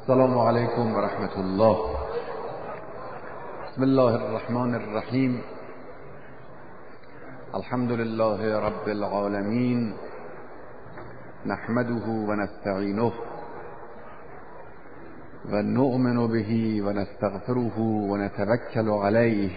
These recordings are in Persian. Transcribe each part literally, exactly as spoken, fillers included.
السلام علیکم و رحمت الله. بسم الله الرحمن الرحیم. الحمد لله رب العالمین، نحمده و نستعینه و نؤمن به و نستغفره و نتوکل علیه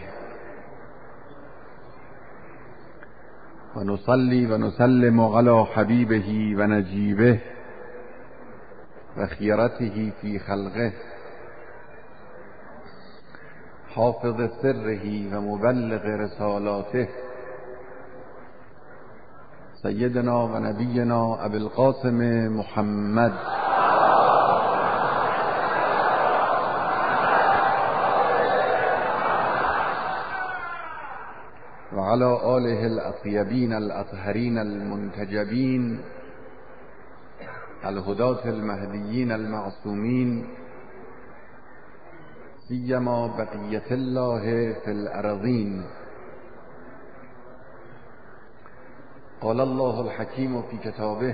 و نصلی و نسلم علی حبیبه و نجیبه و خیرته فی خلقه، حافظ سره و مبلغ رسالاته، سیدنا و نبینا ابی القاسم محمد و علی آله الاطیبین الاطهرین المنتجبین الهداة المهدیین المعصومین، سیما بقیة الله فی الارضین. قال الله الحکیم فی کتابه،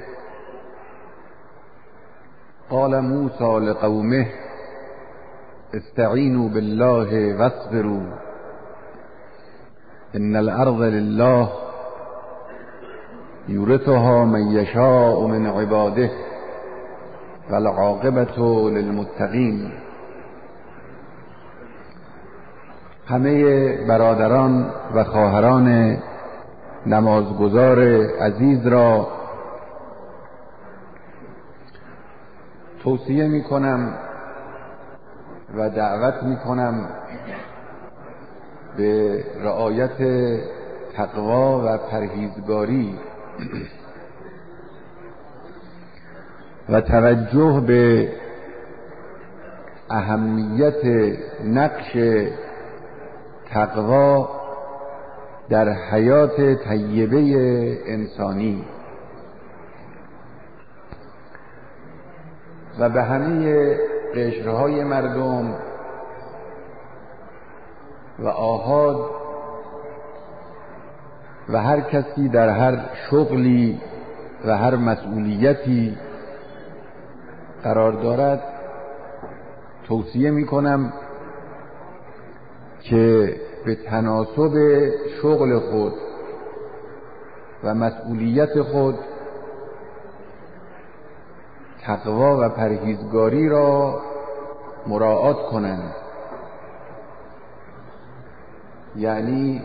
قال موسی لقومه استعینوا بالله واصبروا ان الارض لله یورثها من یشاء من عباده والعاقبة للمتقین. همه برادران و خواهران نمازگزار عزیز را توصیه می کنم و دعوت می کنم به رعایت تقوا و پرهیزگاری و توجه به اهمیت نقش تقوا در حیات طیبه انسانی و به همه قشرهای مردم و آحاد و هر کسی در هر شغلی و هر مسئولیتی قرار دارد توصیه می کنم که به تناسب شغل خود و مسئولیت خود تقوا و پرهیزگاری را مراعات کنند، یعنی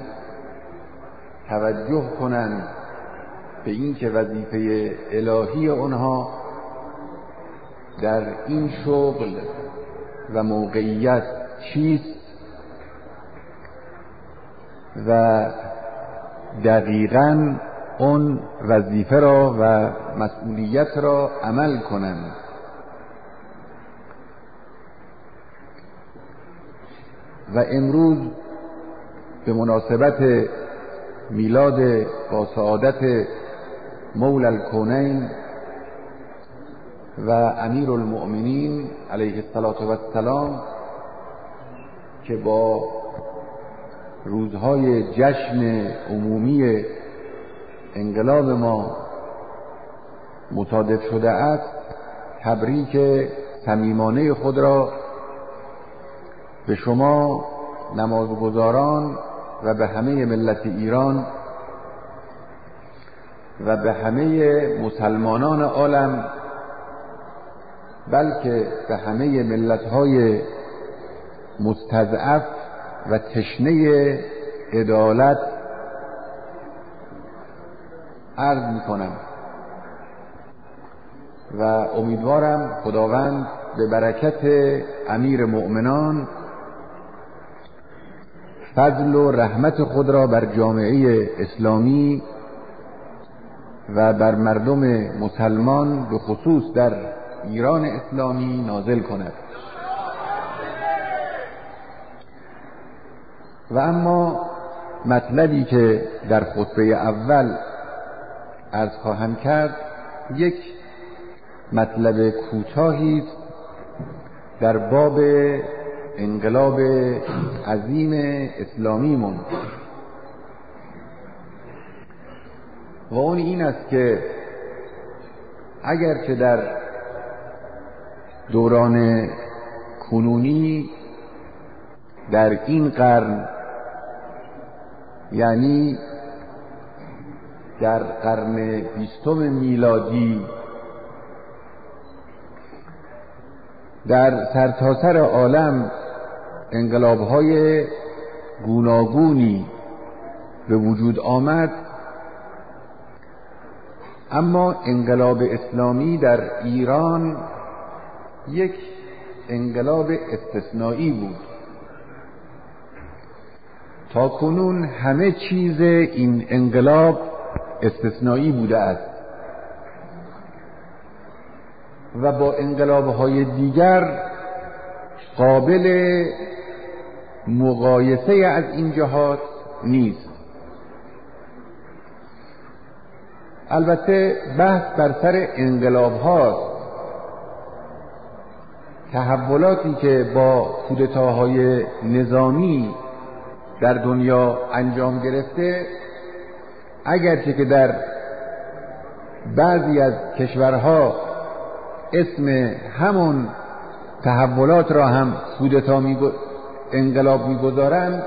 توجه کنند به این که وظیفه الهی آنها در این شغل و موقعیت چیست و دقیقاً اون وظیفه را و مسئولیت را عمل کنند. و امروز به مناسبت میلاد با سعادت مولا الکونین و امیر المؤمنین علیه السلام که با روزهای جشن عمومی انقلاب ما مصادف شده است، تبریک صمیمانه خود را به شما نمازگزاران و به همه ملت ایران و به همه مسلمانان عالم، بلکه به همه ملت‌های مستضعف و تشنه عدالت عرض می‌کنم و امیدوارم خداوند به برکت امیر مؤمنان فضل و رحمت خود را بر جامعه اسلامی و بر مردم مسلمان به خصوص در ایران اسلامی نازل کند. و اما مطلبی که در خطبه اول عرض خواهم کرد یک مطلب کوتاهی است در باب انقلاب عظیم اسلامیمون و اون این است که اگر که در دوران کنونی در این قرن، یعنی در قرن بیستم میلادی، در سرتاسر عالم انقلاب‌های گوناگونی به وجود آمد، اما انقلاب اسلامی در ایران یک انقلاب استثنایی بود. تا کنون همه چیز این انقلاب استثنایی بوده است و با انقلاب‌های دیگر قابل مقایسه از این جهات نیست. البته بحث بر سر انقلاب هاست، تحولاتی که با کودتاهای نظامی در دنیا انجام گرفته، اگرچه که در بعضی از کشورها اسم همون تحولات را هم کودتا میگو... انقلاب میگذارند،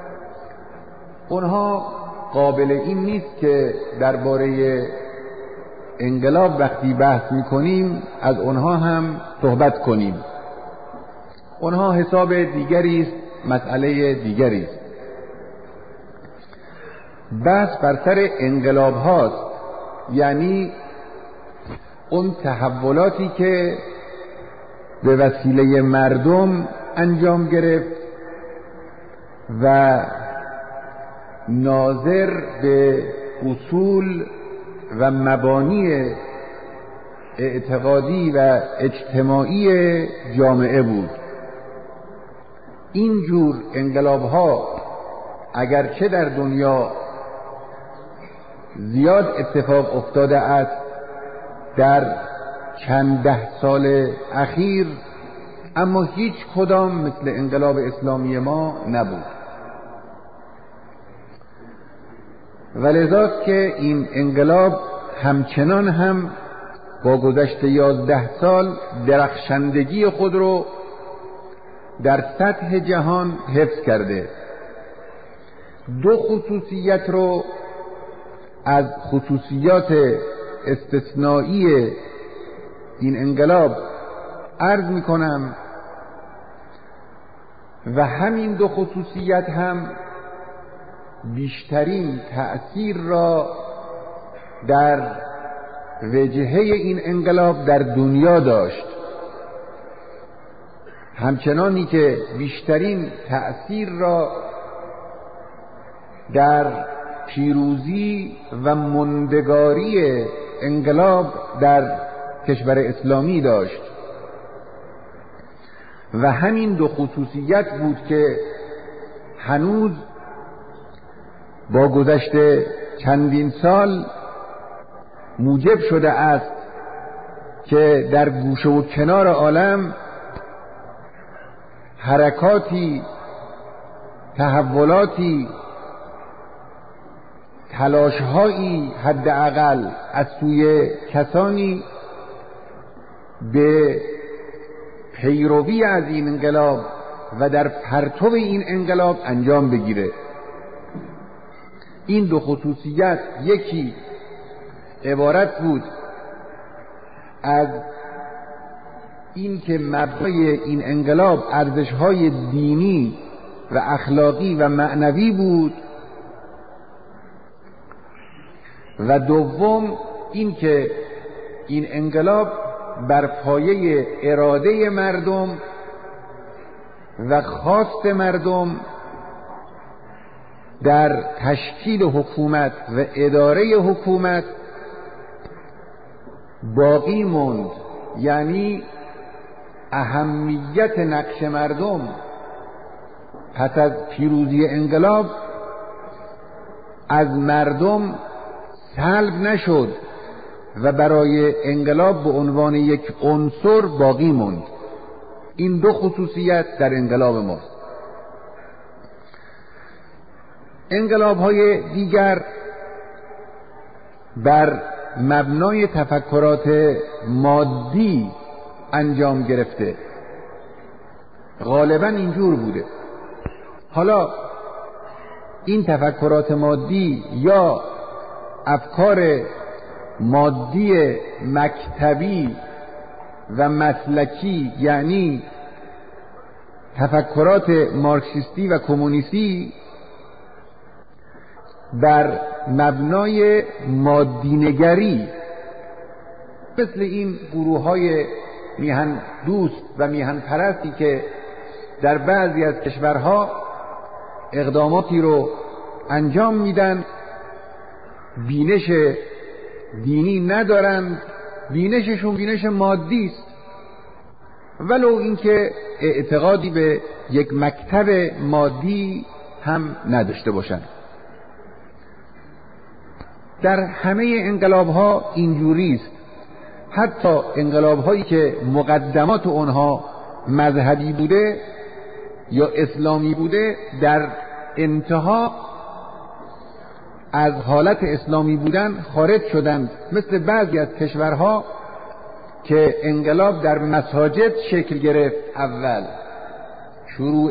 اونها قابل این نیست که درباره انقلاب وقتی بحث میکنیم از اونها هم صحبت کنیم. اونها حساب دیگری است، مسئله دیگری است. بحث بر سر انقلاب هاست، یعنی اون تحولاتی که به وسیله مردم انجام گرفت و ناظر به اصول و مبانی اعتقادی و اجتماعی جامعه بود. این جور انقلاب ها اگرچه در دنیا زیاد اتفاق افتاده است، در چند ده سال اخیر اما هیچ کدام مثل انقلاب اسلامی ما نبود. ولذاست که این انقلاب همچنان هم با گذشت یازده سال درخشندگی خود رو در سطح جهان حفظ کرده. دو خصوصیت رو از خصوصیات استثنایی این انقلاب عرض می کنم و همین دو خصوصیت هم بیشترین تأثیر را در وجهه این انقلاب در دنیا داشت، همچنانی که بیشترین تأثیر را در پیروزی و ماندگاری انقلاب در کشور اسلامی داشت. و همین دو خصوصیت بود که هنوز با گذشت چندین سال موجب شده است که در گوشه و کنار عالم حرکاتی، تحولاتی، تلاش‌هایی حداقل از سوی کسانی به پیروی از این انقلاب و در پرتو این انقلاب انجام بگیره. این دو خصوصیت یکی عبارت بود از این که مبنای این انقلاب ارزش‌های دینی و اخلاقی و معنوی بود و دوم این که این انقلاب بر پایه اراده مردم و خواست مردم در تشکیل حکومت و اداره حکومت باقی موند. یعنی اهمیت نقش مردم پس از پیروزی انقلاب از مردم سلب نشد و برای انقلاب به عنوان یک عنصر باقی موند. این دو خصوصیت در انقلاب ماست. انقلاب‌های دیگر بر مبنای تفکرات مادی انجام گرفته. غالبا اینجور بوده. حالا این تفکرات مادی یا افکار مادی مکتبی و مسلکی، یعنی تفکرات مارکسیستی و کمونیستی، بر مبنای مادینگری مثل این گروه های میهن دوست و میهن پرستی که در بعضی از کشورها اقداماتی رو انجام میدن، بینش دینی ندارند، بینششون بینش مادی است، ولو اینکه اعتقادی به یک مکتب مادی هم نداشته باشند. در همه انقلاب ها اینجوری است. حتی انقلاب هایی که مقدمات اونها مذهبی بوده یا اسلامی بوده، در انتها از حالت اسلامی بودن خارج شدند، مثل بعضی از کشورها که انقلاب در مساجد شکل گرفت. اول شروع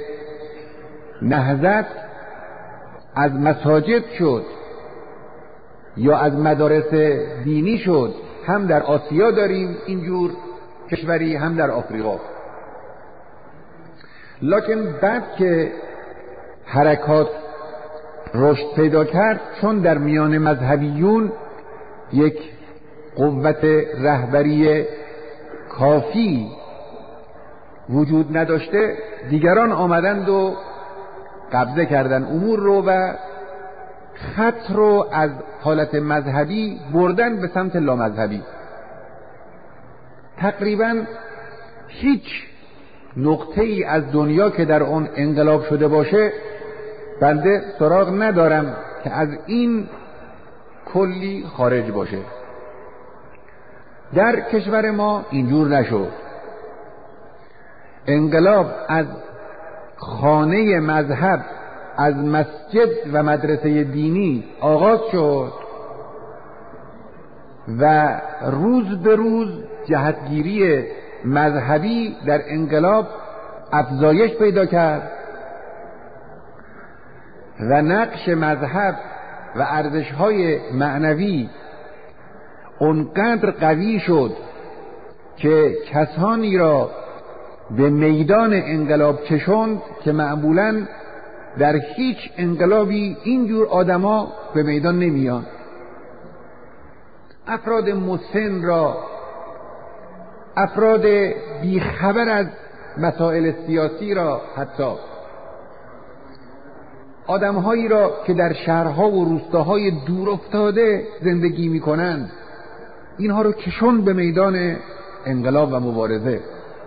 نهضت از مساجد شد یا از مدارس دینی شد. هم در آسیا داریم اینجور کشوری، هم در آفریقا. لکن بعد که حرکات رشد پیدا کرد، چون در میان مذهبیون یک قوت رهبری کافی وجود نداشته، دیگران آمدند و قبضه کردن امور رو و خط رو از حالت مذهبی بردن به سمت لامذهبی. تقریبا هیچ نقطه ای از دنیا که در اون انقلاب شده باشه بنده سراغ ندارم که از این کلی خارج باشه. در کشور ما اینجور نشد. انقلاب از خانه مذهب، از مسجد و مدرسه دینی آغاز شد و روز به روز جهتگیری مذهبی در انقلاب افزایش پیدا کرد و نقش مذهب و ارزش‌های معنوی اونقدر قوی شد که کسانی را به میدان انقلاب کشوند که معمولاً در هیچ انقلابی اینجور آدما به میدان نمیان. افراد مسن را، افراد بیخبر از مسائل سیاسی را، حتی آدمهایی را که در شهرها و روستاهای دور افتاده زندگی میکنند، اینها رو کشون به میدان انقلاب و مبارزه.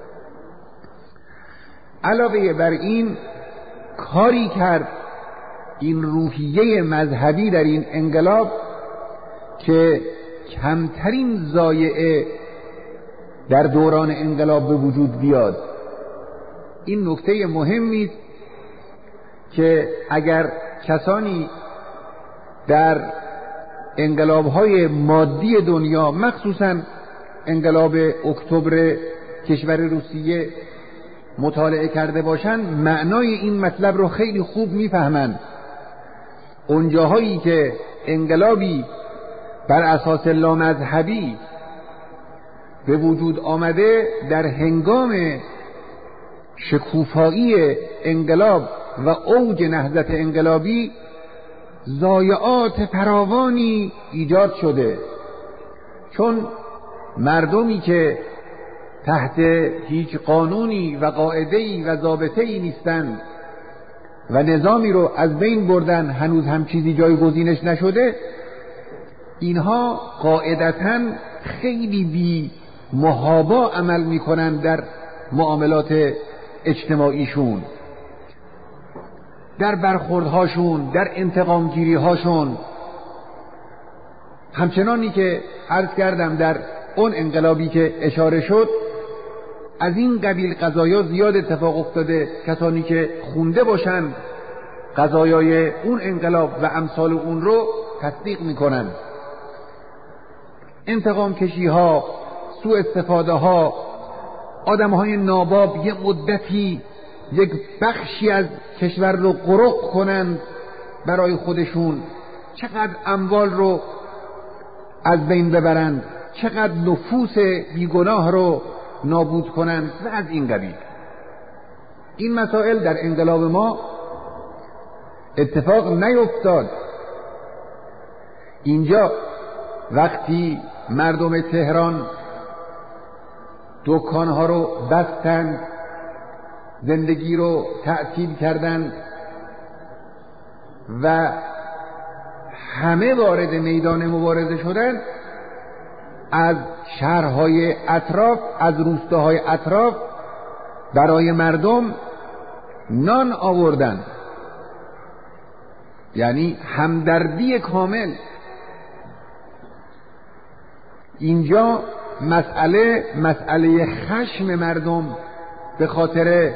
علاوه بر این کاری کرد این روحیه مذهبی در این انقلاب که کمترین ضایعه در دوران انقلاب به وجود بیاد. این نکته مهمی است که اگر کسانی در انقلاب‌های مادی دنیا، مخصوصاً انقلاب اکتبر کشور روسیه مطالعه کرده باشند، معنای این مطلب رو خیلی خوب میفهمند. اون جاهایی که انقلابی بر اساس لامذهبی به وجود آمده، در هنگام شکوفایی انقلاب و اوج نهضت انقلابی ضایعات فراوانی ایجاد شده، چون مردمی که تحت هیچ قانونی و قاعده‌ای و ضابطه‌ای نیستند و نظامی رو از بین بردن، هنوز هم چیزی جایگزینش نشده، اینها قاعدتاً خیلی بی محابا عمل میکنن در معاملات اجتماعیشون، در برخوردهاشون، در انتقامگیری هاشون. همچنانی که عرض کردم در اون انقلابی که اشاره شد، از این قبیل قضایا زیاد اتفاق افتاده. کسانی که خونده باشن قضایای اون انقلاب و امثال اون رو تصدیق میکنن. انتقام کشی ها، سوء استفاده ها، آدمهای ناباب یه مدتی یک بخشی از کشور رو غرق کنند برای خودشون، چقدر اموال رو از بین ببرند، چقدر نفوس بیگناه رو نابود کنند و از این قبیل. این مسائل در انقلاب ما اتفاق نیفتاد. اینجا وقتی مردم تهران دکانها رو بستند، زندگی رو تعطیل کردند و همه وارد میدان مبارزه شدند، از شهرهای اطراف، از روستاهای اطراف برای مردم نان آوردند، یعنی همدردی کامل. اینجا مسئله مسئله خشم مردم به خاطر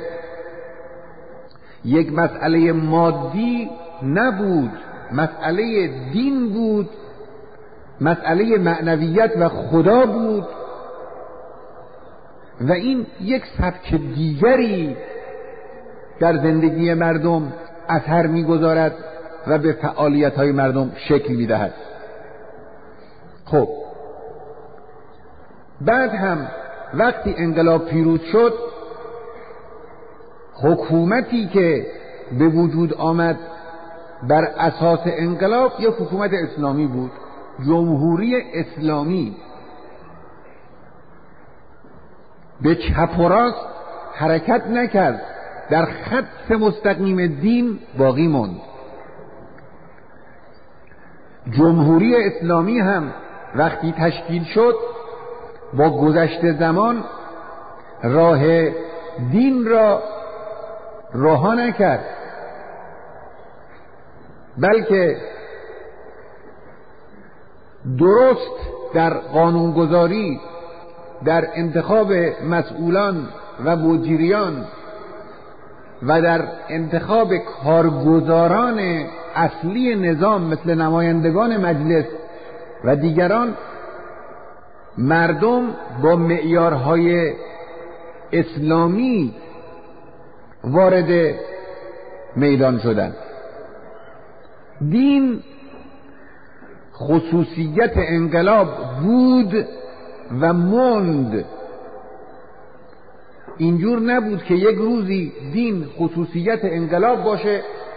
یک مسئله مادی نبود، مسئله دین بود، مسئله معنویت و خدا بود و این یک سبک دیگری در زندگی مردم اثر می‌گذارد و به فعالیت‌های مردم شکل می‌دهد. خب بعد هم وقتی انقلاب پیروز شد، حکومتی که به وجود آمد بر اساس انقلاب یک حکومت اسلامی بود، جمهوری اسلامی. به چپ و راست حرکت نکرد، در خط مستقیم دین باقی ماند. جمهوری اسلامی هم وقتی تشکیل شد، با گذشت زمان راه دین را رها نکرد، بلکه درست در قانونگذاری، در انتخاب مسئولان و مجریان و در انتخاب کارگزاران اصلی نظام مثل نمایندگان مجلس و دیگران، مردم با معیارهای اسلامی وارد میدان شدند. دین خصوصیت انقلاب بود و ماند. اینجور نبود که یک روزی دین خصوصیت انقلاب باشه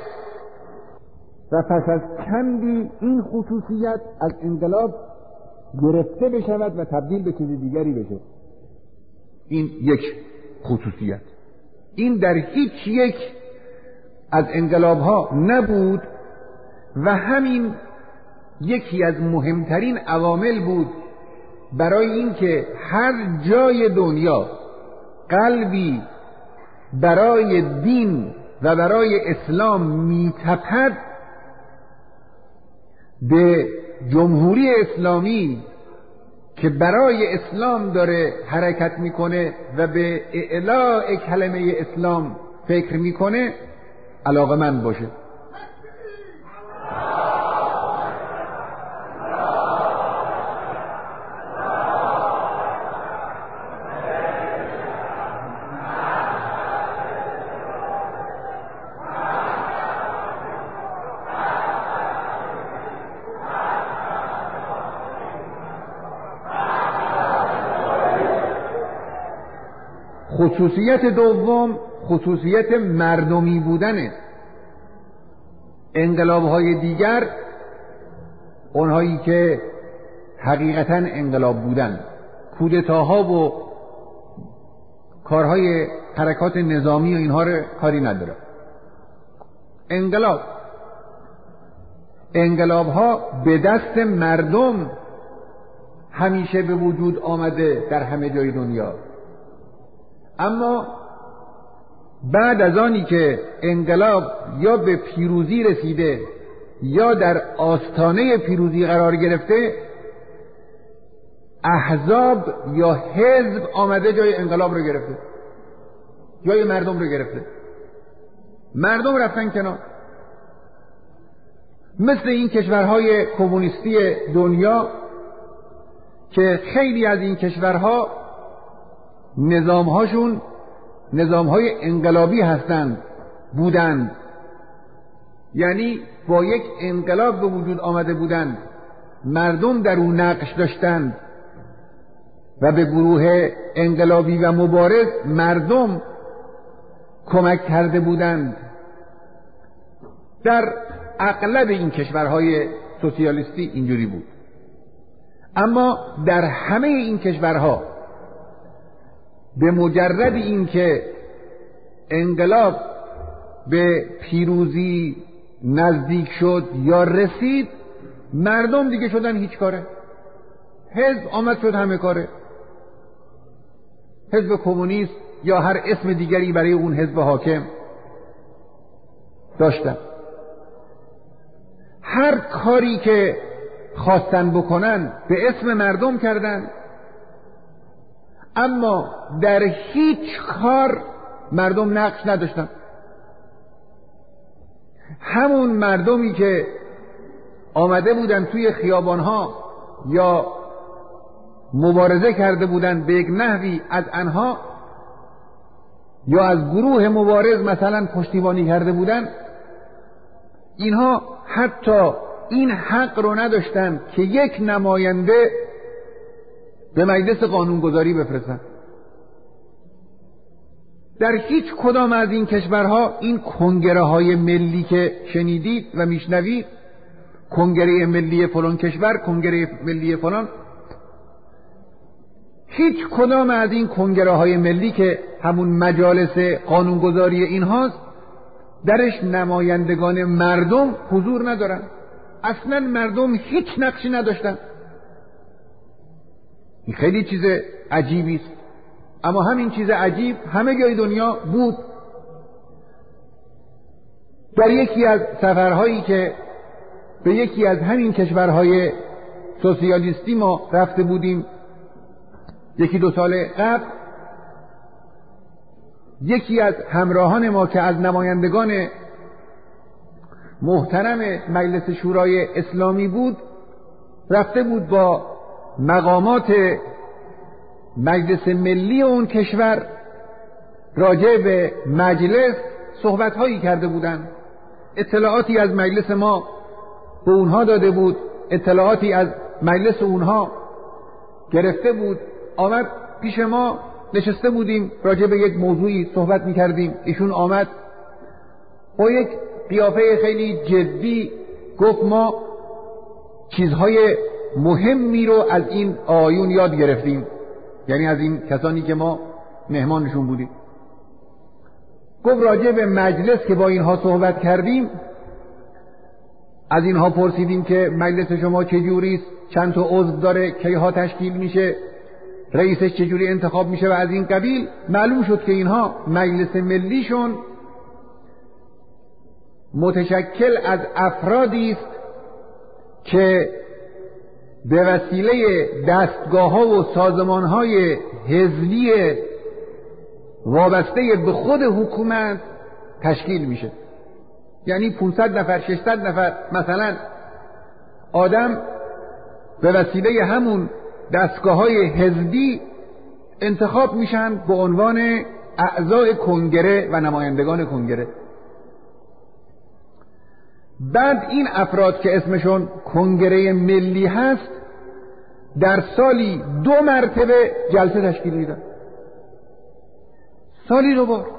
و پس از چندی این خصوصیت از انقلاب گرفته بشود و تبدیل به چیز دیگری بشه. این یک خصوصیت، این در هیچ یک از انقلاب ها نبود و همین یکی از مهمترین عوامل بود برای اینکه هر جای دنیا قلبی برای دین و برای اسلام میتپد، به جمهوری اسلامی که برای اسلام داره حرکت میکنه و به اعلاء کلمه اسلام فکر میکنه علاقه‌مند باشه. خصوصیت دوم خصوصیت مردمی بودنه. انقلاب‌های دیگر، اونهایی که حقیقتاً انقلاب بودن، کودتاها و کارهای حرکات نظامی و اینها رو کاری نداره. انقلاب انقلاب‌ها به دست مردم همیشه به وجود آمده در همه جای دنیا، اما بعد از آنی که انقلاب یا به پیروزی رسیده یا در آستانه پیروزی قرار گرفته، احزاب یا حزب آمده جای انقلاب رو گرفته، جای مردم رو گرفته. مردم رفتن کنار. مثل این کشورهای کمونیستی دنیا که خیلی از این کشورها نظامهاشون نظامهای انقلابی هستند بودند، یعنی با یک انقلاب به وجود آمده بودند، مردم در اون نقش داشتند و به گروه انقلابی و مبارز مردم کمک کرده بودند. در اغلب این کشورهای سوسیالیستی اینجوری بود، اما در همه این کشورها به مجرد اینکه انقلاب به پیروزی نزدیک شد یا رسید، مردم دیگه شدن هیچ کاره. حزب آمد شد همه کاره، حزب کمونیست یا هر اسم دیگری برای اون حزب حاکم داشتن. هر کاری که خواستن بکنن به اسم مردم کردن، اما در هیچ کار مردم نقش نداشتن. همون مردمی که آمده بودن توی خیابانها یا مبارزه کرده بودن به یک نحوی از آنها یا از گروه مبارز مثلا پشتیبانی کرده بودن، اینها حتی این حق رو نداشتن که یک نماینده به مجلس قانونگذاری بفرستن. در هیچ کدام از این کشورها این کنگره های ملی که شنیدید و میشنوید، کنگره ملی فلان کشور، کنگره ملی فلان، هیچ کدام از این کنگره های ملی که همون مجالس قانونگذاری اینهاست، درش نمایندگان مردم حضور ندارن. اصلا مردم هیچ نقشی نداشتن. این خیلی چیز عجیبی است، اما همین چیز عجیب همه جای دنیا بود. در یکی از سفرهایی که به یکی از همین کشورهای سوسیالیستی ما رفته بودیم یکی دو سال قبل، یکی از همراهان ما که از نمایندگان محترم مجلس شورای اسلامی بود، رفته بود با مقامات مجلس ملی اون کشور راجع به مجلس صحبت‌هایی کرده بودند. اطلاعاتی از مجلس ما به اونها داده بود، اطلاعاتی از مجلس اونها گرفته بود. آمد پیش ما، نشسته بودیم راجع به یک موضوعی صحبت می‌کردیم. ایشون آمد با یک قیافه خیلی جدی گفت ما چیزهای مهمی رو از این آیون یاد گرفتیم، یعنی از این کسانی که ما مهمانشون بودیم. گفت راجع به مجلس که با اینها صحبت کردیم، از اینها پرسیدیم که مجلس شما چجوری است، چند تا عضو داره، کیها تشکیل میشه، رئیسش چجوری انتخاب میشه و از این قبیل. معلوم شد که اینها مجلس ملیشون متشکل از افرادی است که به وسیله دستگاه‌ها و سازمان‌های حزبی وابسته به خود حکومت تشکیل میشه. یعنی پانصد نفر ششصد نفر مثلا آدم به وسیله همون دستگاه‌های حزبی انتخاب میشن به عنوان اعضای کنگره و نمایندگان کنگره. بعد این افراد که اسمشون کنگره ملی هست در سالی دو مرتبه جلسه تشکیل میدن، سالی دو بار.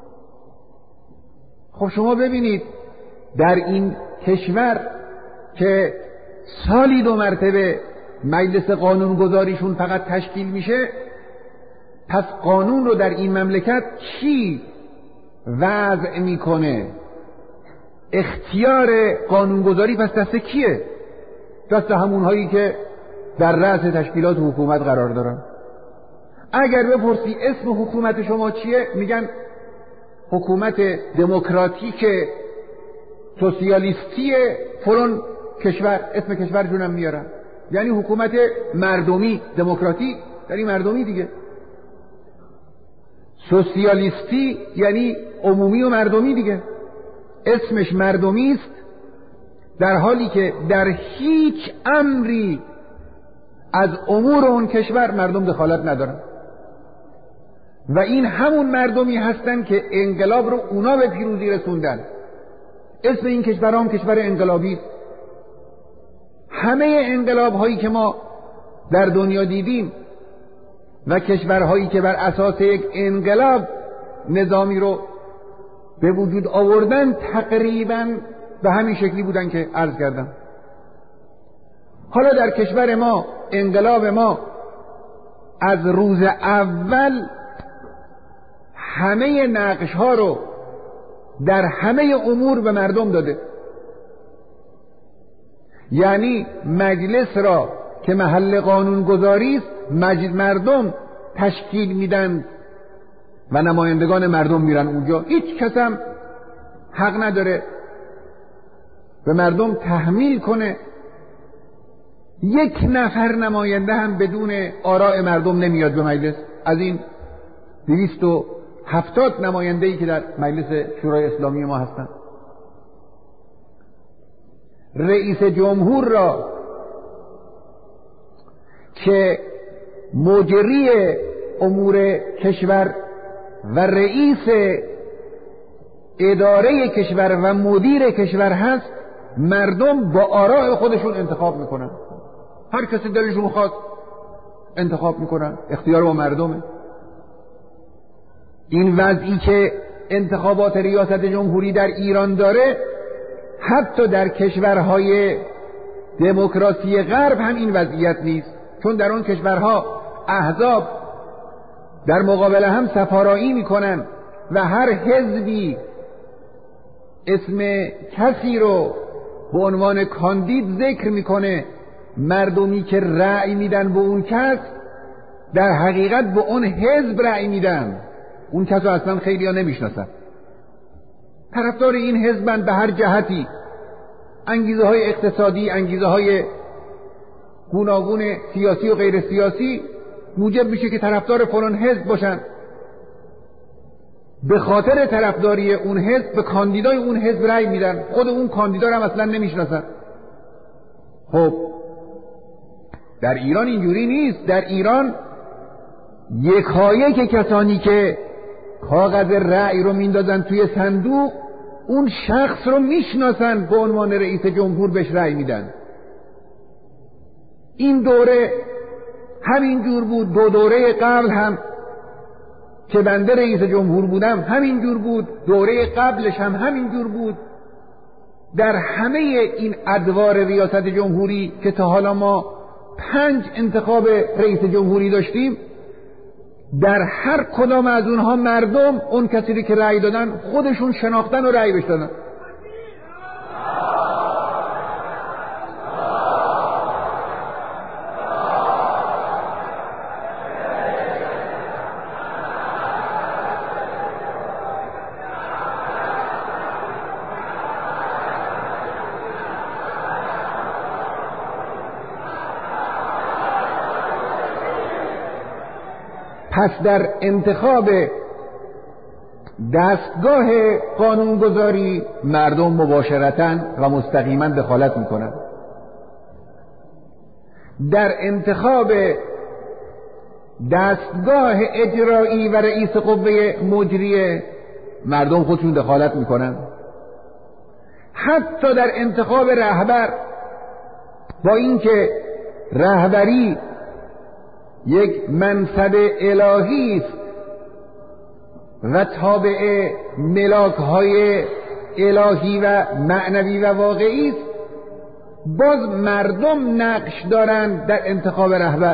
خب شما ببینید در این کشور که سالی دو مرتبه مجلس قانونگذاریشون فقط تشکیل میشه، پس قانون رو در این مملکت کی وضع میکنه؟ اختیار قانونگذاری پس دست کیه؟ دست همونهایی که در رأس تشکیلات حکومت قرار دارن. اگر بپرسی اسم حکومت شما چیه، میگن حکومت دموکراتیک سوسیالیستی فلان کشور، اسم کشورشون هم میارن، یعنی حکومت مردمی دموکراتیک، یعنی مردمی دیگه. سوسیالیستی یعنی عمومی و مردمی دیگه، اسمش مردمی است، در حالی که در هیچ امری از امور اون کشور مردم دخالت ندارن. و این همون مردمی هستن که انقلاب رو اونا به پیروزی رسوندن. اسم این کشور هم کشور انقلابی. همه انقلاب هایی که ما در دنیا دیدیم و کشورهایی که بر اساس یک انقلاب نظامی رو به وجود آوردن تقریبا به همین شکلی بودن که عرض کردم. حالا در کشور ما انقلاب ما از روز اول همه نقش ها رو در همه امور به مردم داده. یعنی مجلس را که محل قانون گذاری است مردم تشکیل میدن و نمایندگان مردم میرن اونجا. هیچ کس هم حق نداره به مردم تحمیل کنه. یک نفر نماینده هم بدون آراء مردم نمیاد به مجلس. از این دویست و هفتاد نماینده‌ای که در مجلس شورای اسلامی ما هستند. رئیس جمهور را که مجری امور کشور و رئیس اداره کشور و مدیر کشور هست، مردم با آراء خودشون انتخاب میکنن. هر کسی دلشون خواست انتخاب میکنن، اختیار با مردمه. این وضعی که انتخابات ریاست جمهوری در ایران داره حتی در کشورهای دموکراسی غرب هم این وضعیت نیست، چون در اون کشورها احزاب در مقابل هم سفارایی میکنن و هر حزبی اسم کسی رو به عنوان کاندید ذکر میکنه. مردمی که رأی میدن به اون کس در حقیقت به اون حزب رأی میدن، اون کس رو اصلا خیلی ها نمیشناسن. طرفدار این حزبن به هر جهتی، انگیزه های اقتصادی، انگیزه های گوناگون سیاسی و غیر سیاسی موجب میشه که طرفدار فلان حزب باشن. به خاطر طرفداری اون حزب به کاندیدای اون حزب رأی میدن، خود اون کاندیدا رو هم اصلا نمیشناسن. خب در ایران اینجوری نیست. در ایران یکایک کسانی که کاغذ رأی رو میندازن توی صندوق اون شخص رو میشناسن، به عنوان رئیس جمهور بهش رأی میدن. این دوره همین جور بود، دو دوره قبل هم که بنده رئیس جمهور بودم همین جور بود، دوره قبلش هم همین جور بود. در همه این ادوار ریاست جمهوری که تا حالا ما پنج انتخاب رئیس جمهوری داشتیم، در هر کدام از اونها مردم اون کسی که رأی دادن خودشون شناختن و رأی بهش دادن. پس در انتخاب دستگاه قانونگذاری مردم مباشرتاً و مستقیما دخالت میکنند. در انتخاب دستگاه اجرایی و رئیس قوه مجریه مردم خودشون دخالت میکنند. حتی در انتخاب رهبر، با اینکه رهبری یک منصب الهی است و تابع ملاک‌های الهی و معنوی و واقعی است، باز مردم نقش دارند در انتخاب رهبر.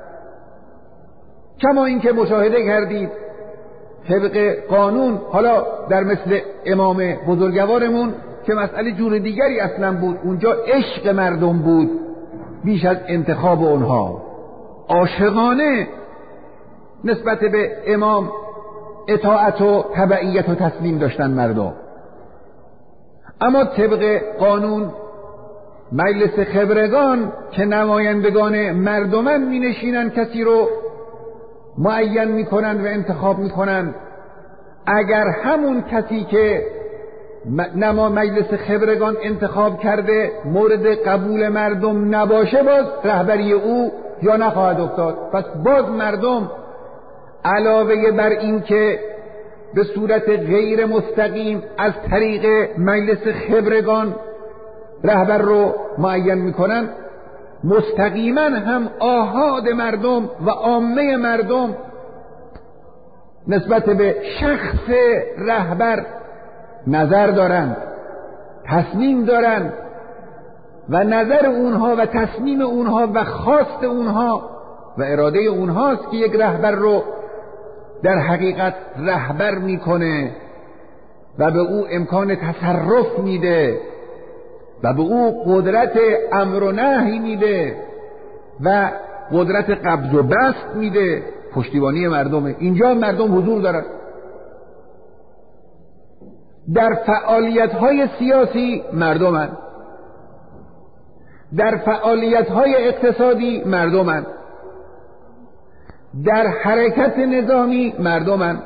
کما اینکه مشاهده کردید طبق قانون، حالا در مثل امام بزرگوارمون که مسئله جور دیگری اصلا بود، اونجا عشق مردم بود بیش از انتخاب اونها. عاشقانه نسبت به امام اطاعت و تبعیت و تسلیم داشتن مردم. اما طبق قانون مجلس خبرگان که نمایندگان مردمن می نشینن، کسی رو معین می کنند و انتخاب می کنند. اگر همون کسی که نما مجلس خبرگان انتخاب کرده مورد قبول مردم نباشه، باز رهبری او یا نخواهد افتاد. پس باز مردم علاوه بر این که به صورت غیر مستقیم از طریق مجلس خبرگان رهبر رو معین میکنن، مستقیما هم آحاد مردم و عامه مردم نسبت به شخص رهبر نظر دارند، تصمیم دارند و نظر اونها و تصمیم اونها و خواست اونها و اراده اونهاست که یک رهبر رو در حقیقت رهبر میکنه و به او امکان تصرف میده و به او قدرت امر و نهی میده و قدرت قبض و بسط میده. پشتیبانی مردمه. اینجا مردم حضور دارن. در فعالیت‌های سیاسی مردمن، در فعالیت‌های اقتصادی مردمن، در حرکت نظامی مردمن.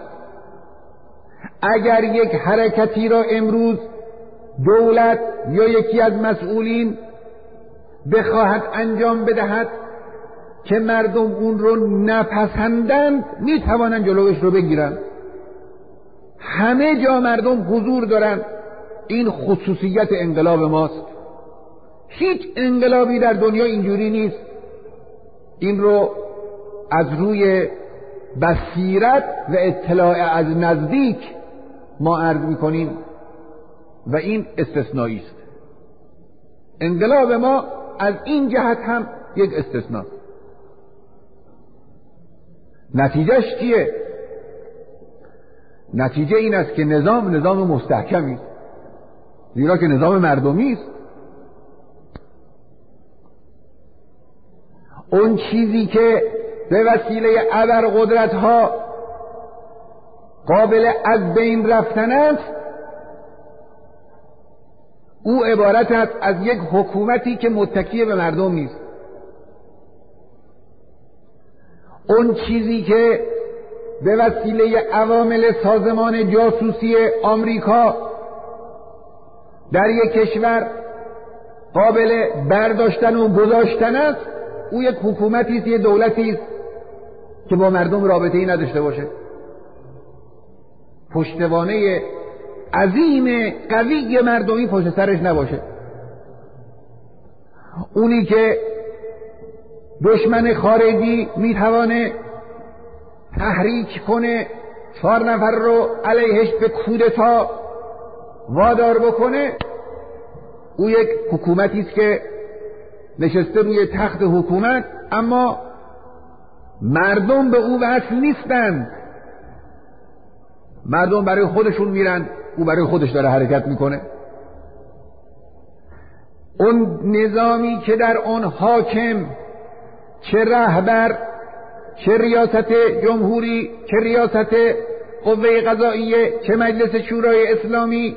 اگر یک حرکتی را امروز دولت یا یکی از مسئولین بخواهد انجام بدهد که مردم اون رو نپسندند، میتوانند جلوش رو بگیرن. همه جا مردم حضور دارن. این خصوصیت انقلاب ماست. هیچ انقلابی در دنیا اینجوری نیست. این رو از روی بصیرت و اطلاع از نزدیک ما عرض میکنیم و این استثنایی است. انقلاب ما از این جهت هم یک استثناء. نتیجهش چیه؟ نتیجه این است که نظام نظام مستحکمی است، زیرا که نظام مردمی است. اون چیزی که به وسیله ابرقدرت ها قابل از بین رفتن است، او عبارت است از یک حکومتی که متکی به مردم نیست. اون چیزی که به وسیله عوامل سازمان جاسوسی آمریکا در یک کشور قابل برداشتن و گذاشتن است، او یک حکومتی است، یک دولتی است که با مردم رابطه‌ای نداشته باشه، پشتوانه عظیم قوی مردمی پشت سرش نباشه. اونی که دشمن خارجی میتوانه تحریک کنه، چهار نفر رو علیهش به کودتا وادار بکنه، او یک حکومتی است که نشسته روی تخت حکومت، اما مردم به او وصل نیستند. مردم برای خودشون میرن، او برای خودش داره حرکت میکنه. اون نظامی که در اون حاکم، چه رهبر، چه ریاست جمهوری، چه ریاست قوه قضاییه، چه مجلس شورای اسلامی،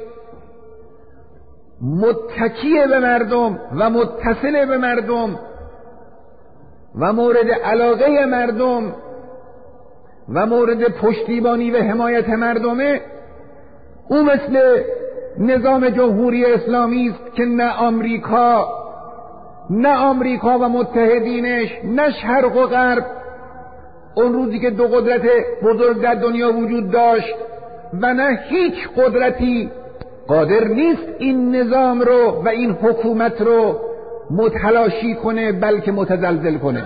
متکی به مردم و متصل به مردم و مورد علاقه مردم و مورد پشتیبانی و حمایت مردمه، او مثل نظام جمهوری اسلامی است که نه آمریکا نه آمریکا و متحدینش، نه شرق و غرب، اون روزی که دو قدرت بزرگ در دنیا وجود داشت و نه هیچ قدرتی قادر نیست این نظام رو و این حکومت رو متلاشی کنه، بلکه متزلزل کنه.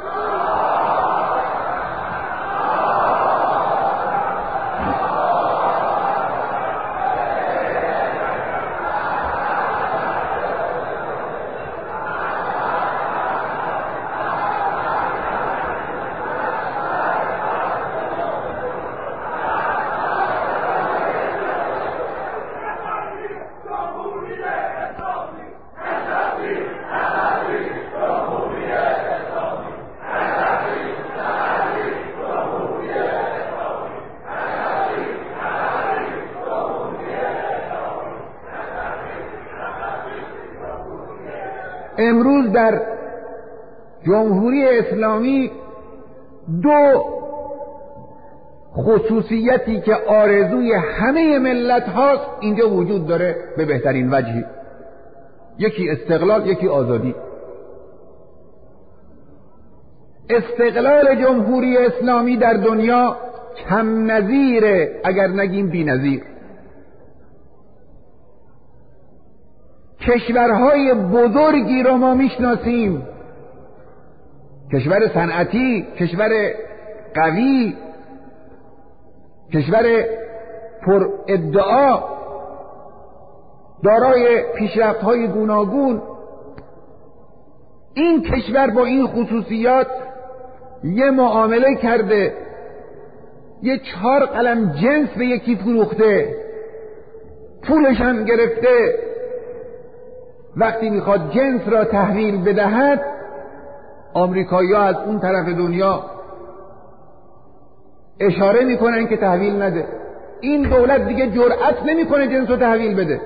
امروز در جمهوری اسلامی دو خصوصیتی که آرزوی همه ملت هاست اینجا وجود داره به بهترین وجهی. یکی استقلال، یکی آزادی. استقلال جمهوری اسلامی در دنیا کم نظیره، اگر نگیم بی نظیر. کشورهای بزرگی را ما میشناسیم، کشور صنعتی، کشور قوی، کشور پر ادعا، دارای پیشرفت‌های گوناگون. این کشور با این خصوصیات یه معامله کرده، یه چهار قلم جنس به یکی فروخته، پولش هم گرفته. وقتی میخواد جنس را تحویل بدهد، آمریکایی‌ها از اون طرف دنیا اشاره میکنن که تحویل نده. این دولت دیگه جرأت نمیکنه جنس رو تحویل بده.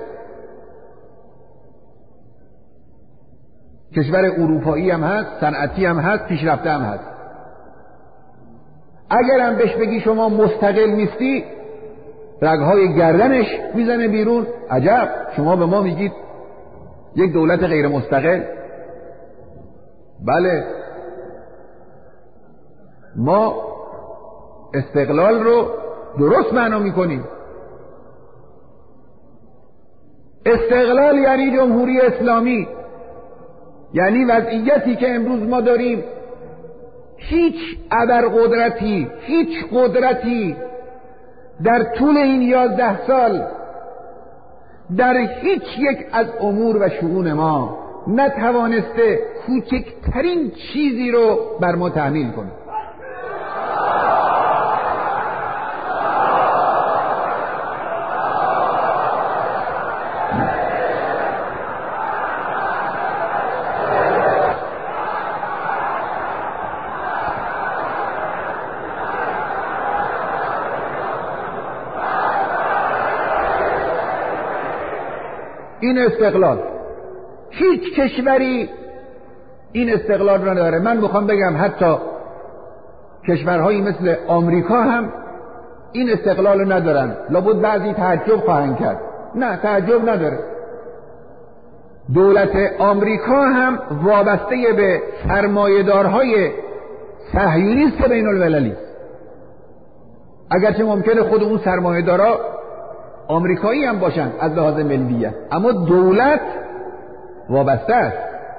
کشور اروپایی هم هست، صنعتی هم هست، پیشرفته هم هست. اگرم بهش بگی شما مستقل نیستی، رگهای گردنش میزنه بیرون. عجب، شما به ما میگید یک دولت غیر مستقل؟ بله، ما استقلال رو درست معنا میکنیم. استقلال یعنی جمهوری اسلامی، یعنی وضعیتی که امروز ما داریم. هیچ ابرقدرتی، هیچ قدرتی در طول این یازده سال در هیچ یک از امور و شؤون ما نتوانسته کوچکترین چیزی رو بر ما تحمیل کنه. این استقلال، هیچ کشوری این استقلال را نداره. من میخوام بگم حتی کشورهایی مثل آمریکا هم این استقلال رو ندارن. لابد بعضی تعجب خواهند کرد. نه، تعجب نداره. دولت آمریکا هم وابسته به سرمایه‌دارهای صهیونیست بین المللی است. اگرچه ممکنه خود اون سرمایه‌دارا آمریکایی هم باشن از لحاظ ملیت، اما دولت وابسته است.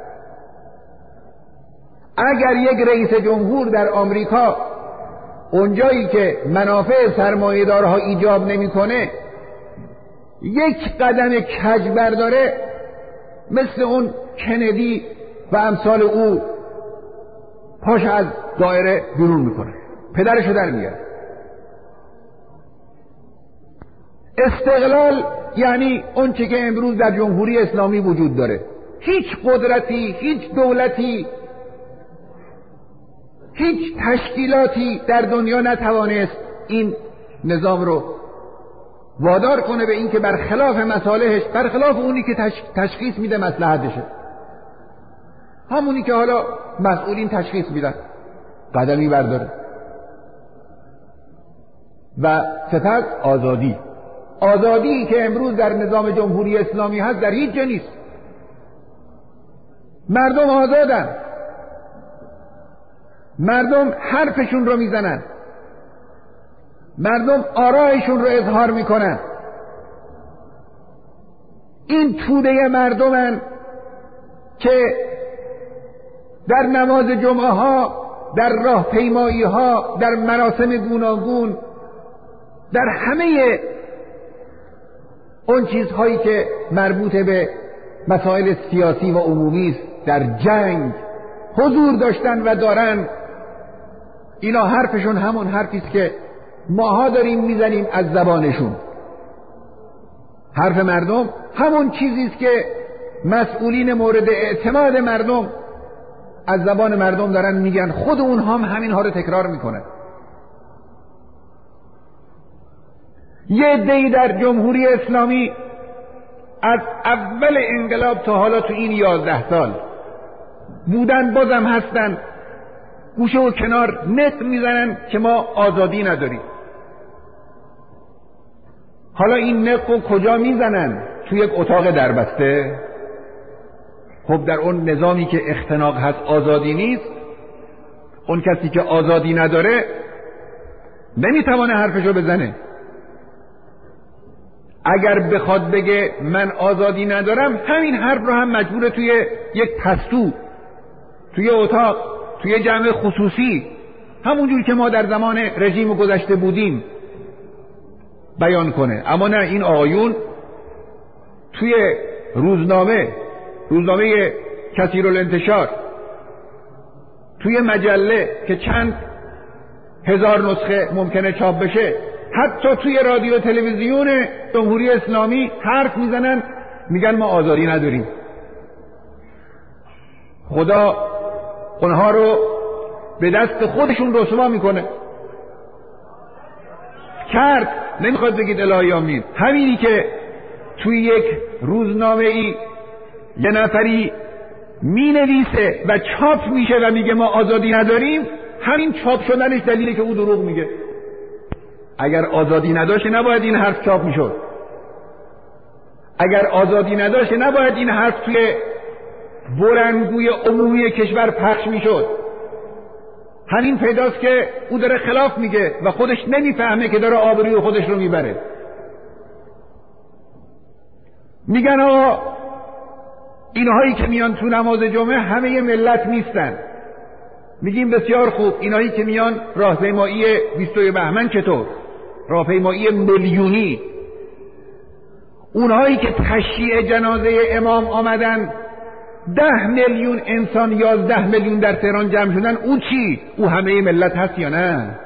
اگر یک رئیس جمهور در آمریکا اونجایی که منافع سرمایه‌دارها ایجاب نمیکنه یک قدم کج برداره، مثل اون کندی و امثال او پاش از دایره بیرون میکنه، پدرشو در میاره. استقلال یعنی اون چه که امروز در جمهوری اسلامی وجود داره. هیچ قدرتی، هیچ دولتی، هیچ تشکیلاتی در دنیا نتوانست این نظام رو وادار کنه به این که برخلاف مصالحش، برخلاف اونی که تشخیص میده مصلحتشه، همونی که حالا مسئولین تشخیص میدن، قدمی برداره. و سپس آزادی، آزادی که امروز در نظام جمهوری اسلامی هست در هیچ جا نیست. مردم آزادن، مردم حرفشون رو میزنن، مردم آرایشون رو اظهار میکنن. این توده مردمن که در نماز جمعه ها، در راهپیمایی ها، در مراسم گوناگون، در همه اون چیزهایی که مربوط به مسائل سیاسی و عمومی است، در جنگ حضور داشتن و دارن. اینا حرفشون همون حرفی است که ماها داریم میزنیم از زبانشون. حرف مردم همون چیزی است که مسئولین مورد اعتماد مردم از زبان مردم دارن میگن، خود اونها هم همین ها رو تکرار میکنن. یه عده‌ای در جمهوری اسلامی از اول انقلاب تا حالا تو این یازده سال بودن، بازم هستن، گوشه و کنار نت میزنن که ما آزادی نداریم. حالا این نق رو کجا میزنن؟ تو یک اتاق دربسته؟ خب در اون نظامی که اختناق هست آزادی نیست. اون کسی که آزادی نداره نمیتونه حرفشو بزنه. اگر بخواد بگه من آزادی ندارم، همین حرف رو هم مجبوره توی یک پستو، توی اتاق، توی جمع خصوصی، همونجور که ما در زمان رژیم گذشته بودیم بیان کنه. اما نه، این آقایون توی روزنامه روزنامه کثیرالانتشار، توی مجله که چند هزار نسخه ممکنه چاپ بشه، حتی توی رادیو تلویزیون جمهوری اسلامی حرف میزنن، میگن ما آزادی نداریم. خدا اونها رو به دست خودشون رسوا میکنه. کرد، نمیخواد بگید الهی آمین. همینی که توی یک روزنامه ای یه نفری مینویسه و چاپ میشه و میگه ما آزادی نداریم، همین چاپ شدنش دلیله که او دروغ میگه. اگر آزادی نداشت نباید این حرف چاپ میشد. اگر آزادی نداشت نباید این حرف توی برنگوی عمومی کشور پخش میشد. همین پیداست که او داره خلاف میگه و خودش نمیفهمه که داره آبروی خودش رو میبره. میگن آقا اینهایی که میان تو نماز جمعه همه ملت نیستن. میگیم بسیار خوب، اینهایی که میان راهپیمایی بیست و یک بهمن چطور؟ راهپیمایی میلیونی. اونهایی که تشییع جنازه امام آمدن، ده میلیون انسان، یازده میلیون در تهران جمع شدن، او چی؟ او همه ملت هست یا نه؟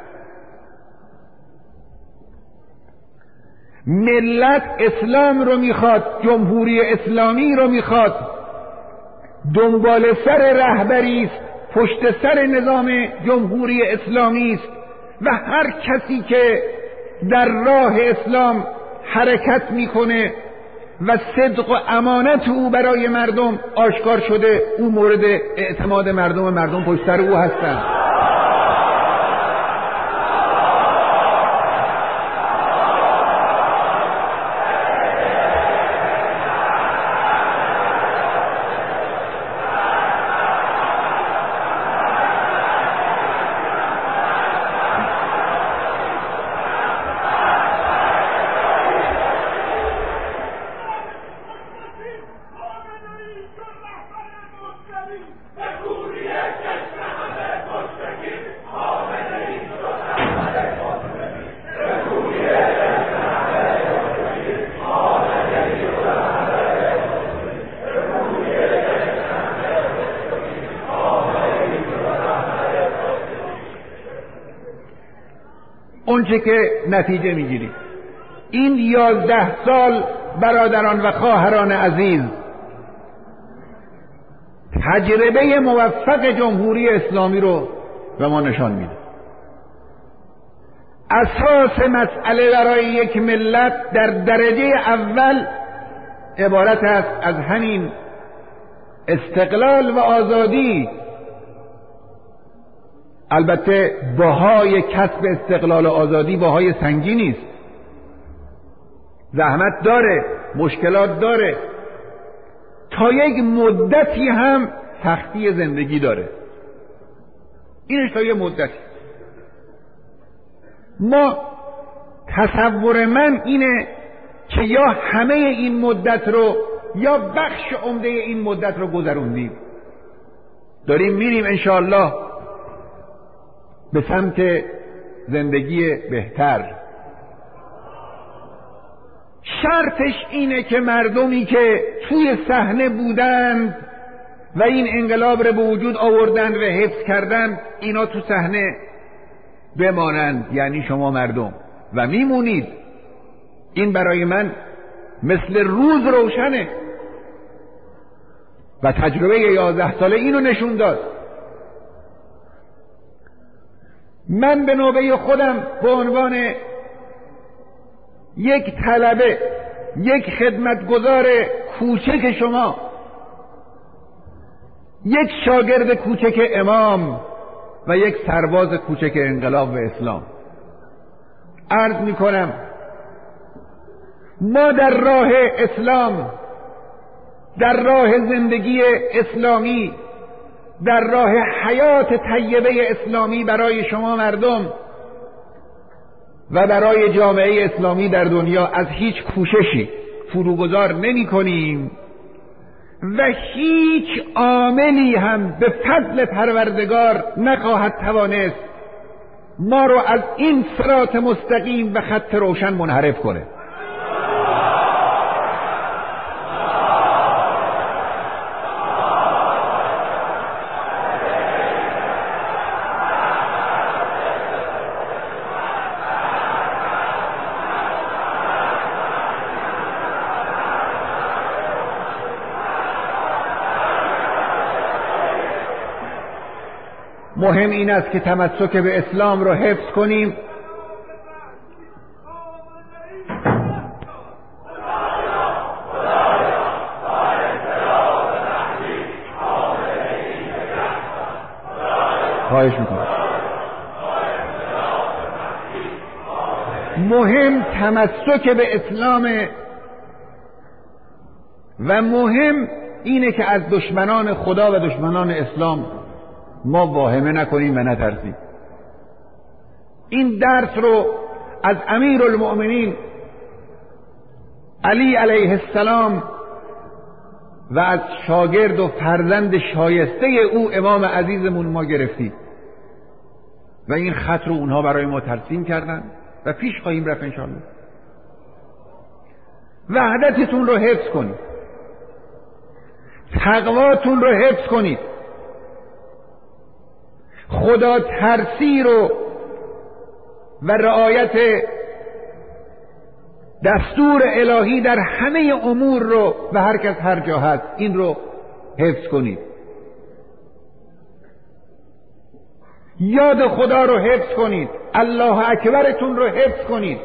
ملت اسلام رو میخواد، جمهوری اسلامی رو میخواد، دنبال سر رهبری است، پشت سر نظام جمهوری اسلامی است و هر کسی که در راه اسلام حرکت میکنه و صدق و امانت او برای مردم آشکار شده، او مورد اعتماد مردم و مردم پشت سر او هستند. اونچه که نتیجه میگیریم این یازده سال برادران و خواهران عزیز، تجربه موفق جمهوری اسلامی رو به ما نشان میده. اساس مسئله برای یک ملت در درجه اول عبارت است از همین استقلال و آزادی. البته بهای کسب استقلال و آزادی بهای سنگینی است، زحمت داره، مشکلات داره، تا یک مدتی هم سختی زندگی داره. اینش تا یک مدتی. ما تصور من اینه که یا همه این مدت رو یا بخش عمده این مدت رو گذروندیم، داریم میریم انشاءالله به سمت زندگی بهتر. شرطش اینه که مردمی که توی صحنه بودند و این انقلاب رو به وجود آوردند و حفظ کردند، اینا تو صحنه بمانند، یعنی شما مردم، و میمونید. این برای من مثل روز روشنه و تجربه یازده ساله اینو نشون داد. من به نوبه خودم به عنوان یک طلبه، یک خدمتگزار کوچک شما، یک شاگرد کوچک امام و یک سرباز کوچک انقلاب و اسلام عرض می کنم ما در راه اسلام، در راه زندگی اسلامی در راه حیات طیبه اسلامی برای شما مردم و برای جامعه اسلامی در دنیا از هیچ کوششی فروگذار نمی کنیم و هیچ عاملی هم به فضل پروردگار نخواهد توانست ما رو از این صراط مستقیم و خط روشن منحرف کنه. مهم این است که تمسک به اسلام رو حفظ کنیم خواهش میکنم مهم تمسک به اسلام و مهم اینه که از دشمنان خدا و دشمنان اسلام ما واهمه نکنیم و نترسیم. این درس رو از امیرالمؤمنین علی علیه السلام و از شاگرد و فرزند شایسته او امام عزیزمون ما گرفتیم و این خط رو اونها برای ما ترسیم کردن و پیش خواهیم رفت انشاءالله. وحدتتون رو حفظ کنید، تقواتون رو حفظ کنید، خدا ترسی رو و رعایت دستور الهی در همه امور رو و هر کس هر جا هست این رو حفظ کنید. یاد خدا رو حفظ کنید، الله اکبرتون رو حفظ کنید،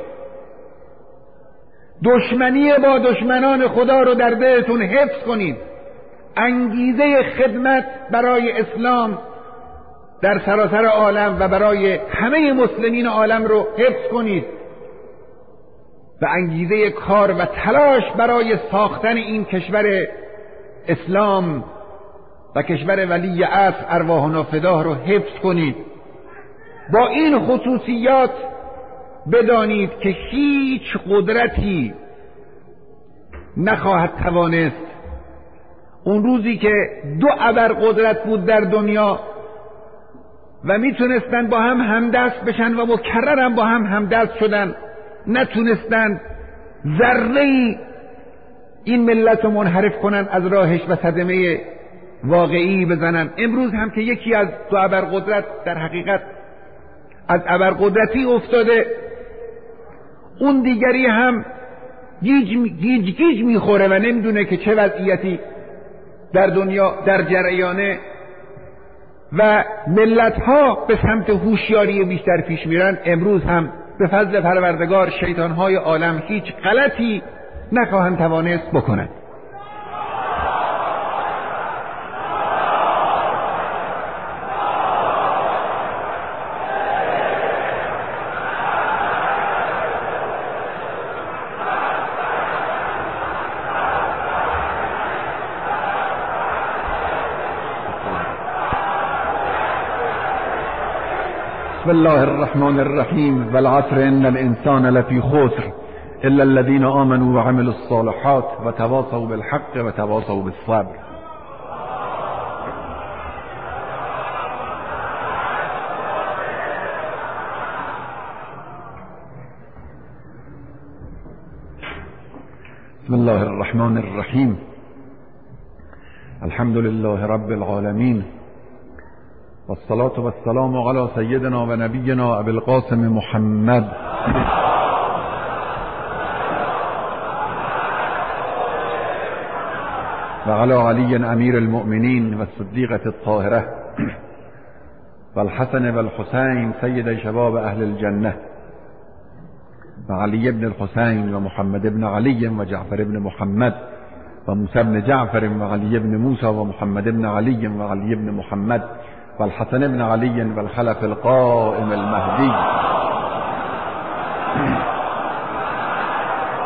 دشمنی با دشمنان خدا رو در دلتون حفظ کنید، انگیزه خدمت برای اسلام در سراسر عالم و برای همه مسلمین عالم رو حفظ کنید و انگیزه کار و تلاش برای ساختن این کشور اسلام و کشور ولی عصر ارواحنا فداه رو حفظ کنید. با این خصوصیات بدانید که هیچ قدرتی نخواهد توانست اون روزی که دو ابرقدرت بود در دنیا و میتونستن با هم همدست بشن و مکررن با هم همدست شدن، نتونستن ذره‌ای این ملت رو منحرف کنن از راهش و صدمه واقعی بزنن. امروز هم که یکی از دو ابرقدرت در حقیقت از ابرقدرتی افتاده، اون دیگری هم گیج گیج گیج میخوره و نمیدونه که چه وضعیتی در دنیا در جریانه و ملت ها به سمت هوشیاری بیشتر پیش میرن. امروز هم به فضل پروردگار شیطان های عالم هیچ غلطی نخواهند توانست بکنند. بسم الله الرحمن الرحیم والعصر ان الانسان لفی خسر الا الذين آمنوا وعملوا الصالحات وتواصوا بالحق وتواصوا بالصبر. بسم الله الرحمن الرحیم الحمد لله رب العالمین والصلاة والسلام على سيدنا و نبينا ابي القاسم محمد و على علي امير المؤمنين والصديقة الطاهرة والحسن والحسين سيد شباب اهل الجنة وعلي بن الحسين ومحمد بن علي وجعفر بن محمد وموسى بن جعفر وعلي بن موسى ومحمد بن علي وعلي بن محمد والحسن بن علي والخلف القائم المهدي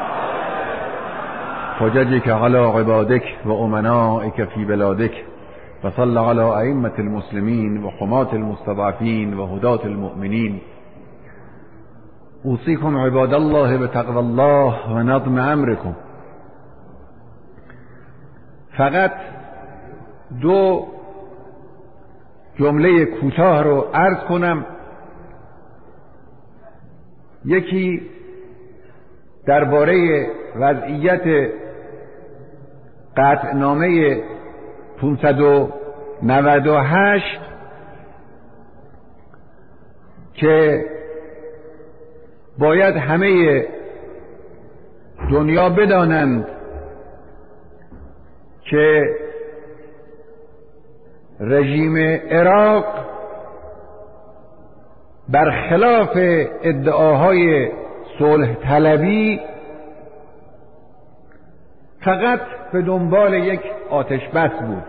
حججك على عبادك وأمنائك في بلادك و صلی علی ائمة المسلمین و حماة المستضعفین و هداة المؤمنین. اوصیکم عباد الله بتقوی الله و نظم امرکم. فقط دو جمله کوتاه رو عرض کنم. یکی درباره وضعیت قطعنامه پانصد و نود و هشت که باید همه دنیا بدانند که رژیم عراق برخلاف ادعاهای صلح طلبی فقط به دنبال یک آتش بس بود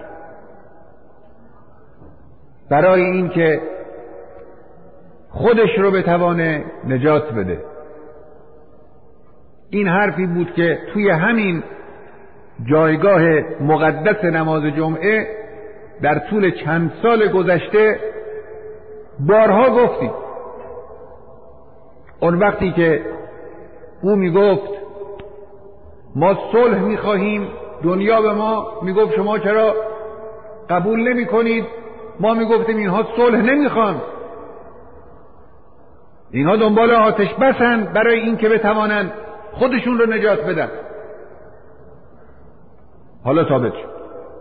برای اینکه خودش رو بتوانه نجات بده. این حرفی بود که توی همین جایگاه مقدس نماز جمعه در طول چند سال گذشته بارها گفتیم. اون وقتی که او میگفت ما صلح میخواهیم، دنیا به ما میگفت شما چرا قبول نمی کنید؟ ما میگفتیم اینها صلح نمیخوان، اینها دنبال آتش بسند برای این که بتوانند خودشون رو نجات بدن. حالا ثابت شد.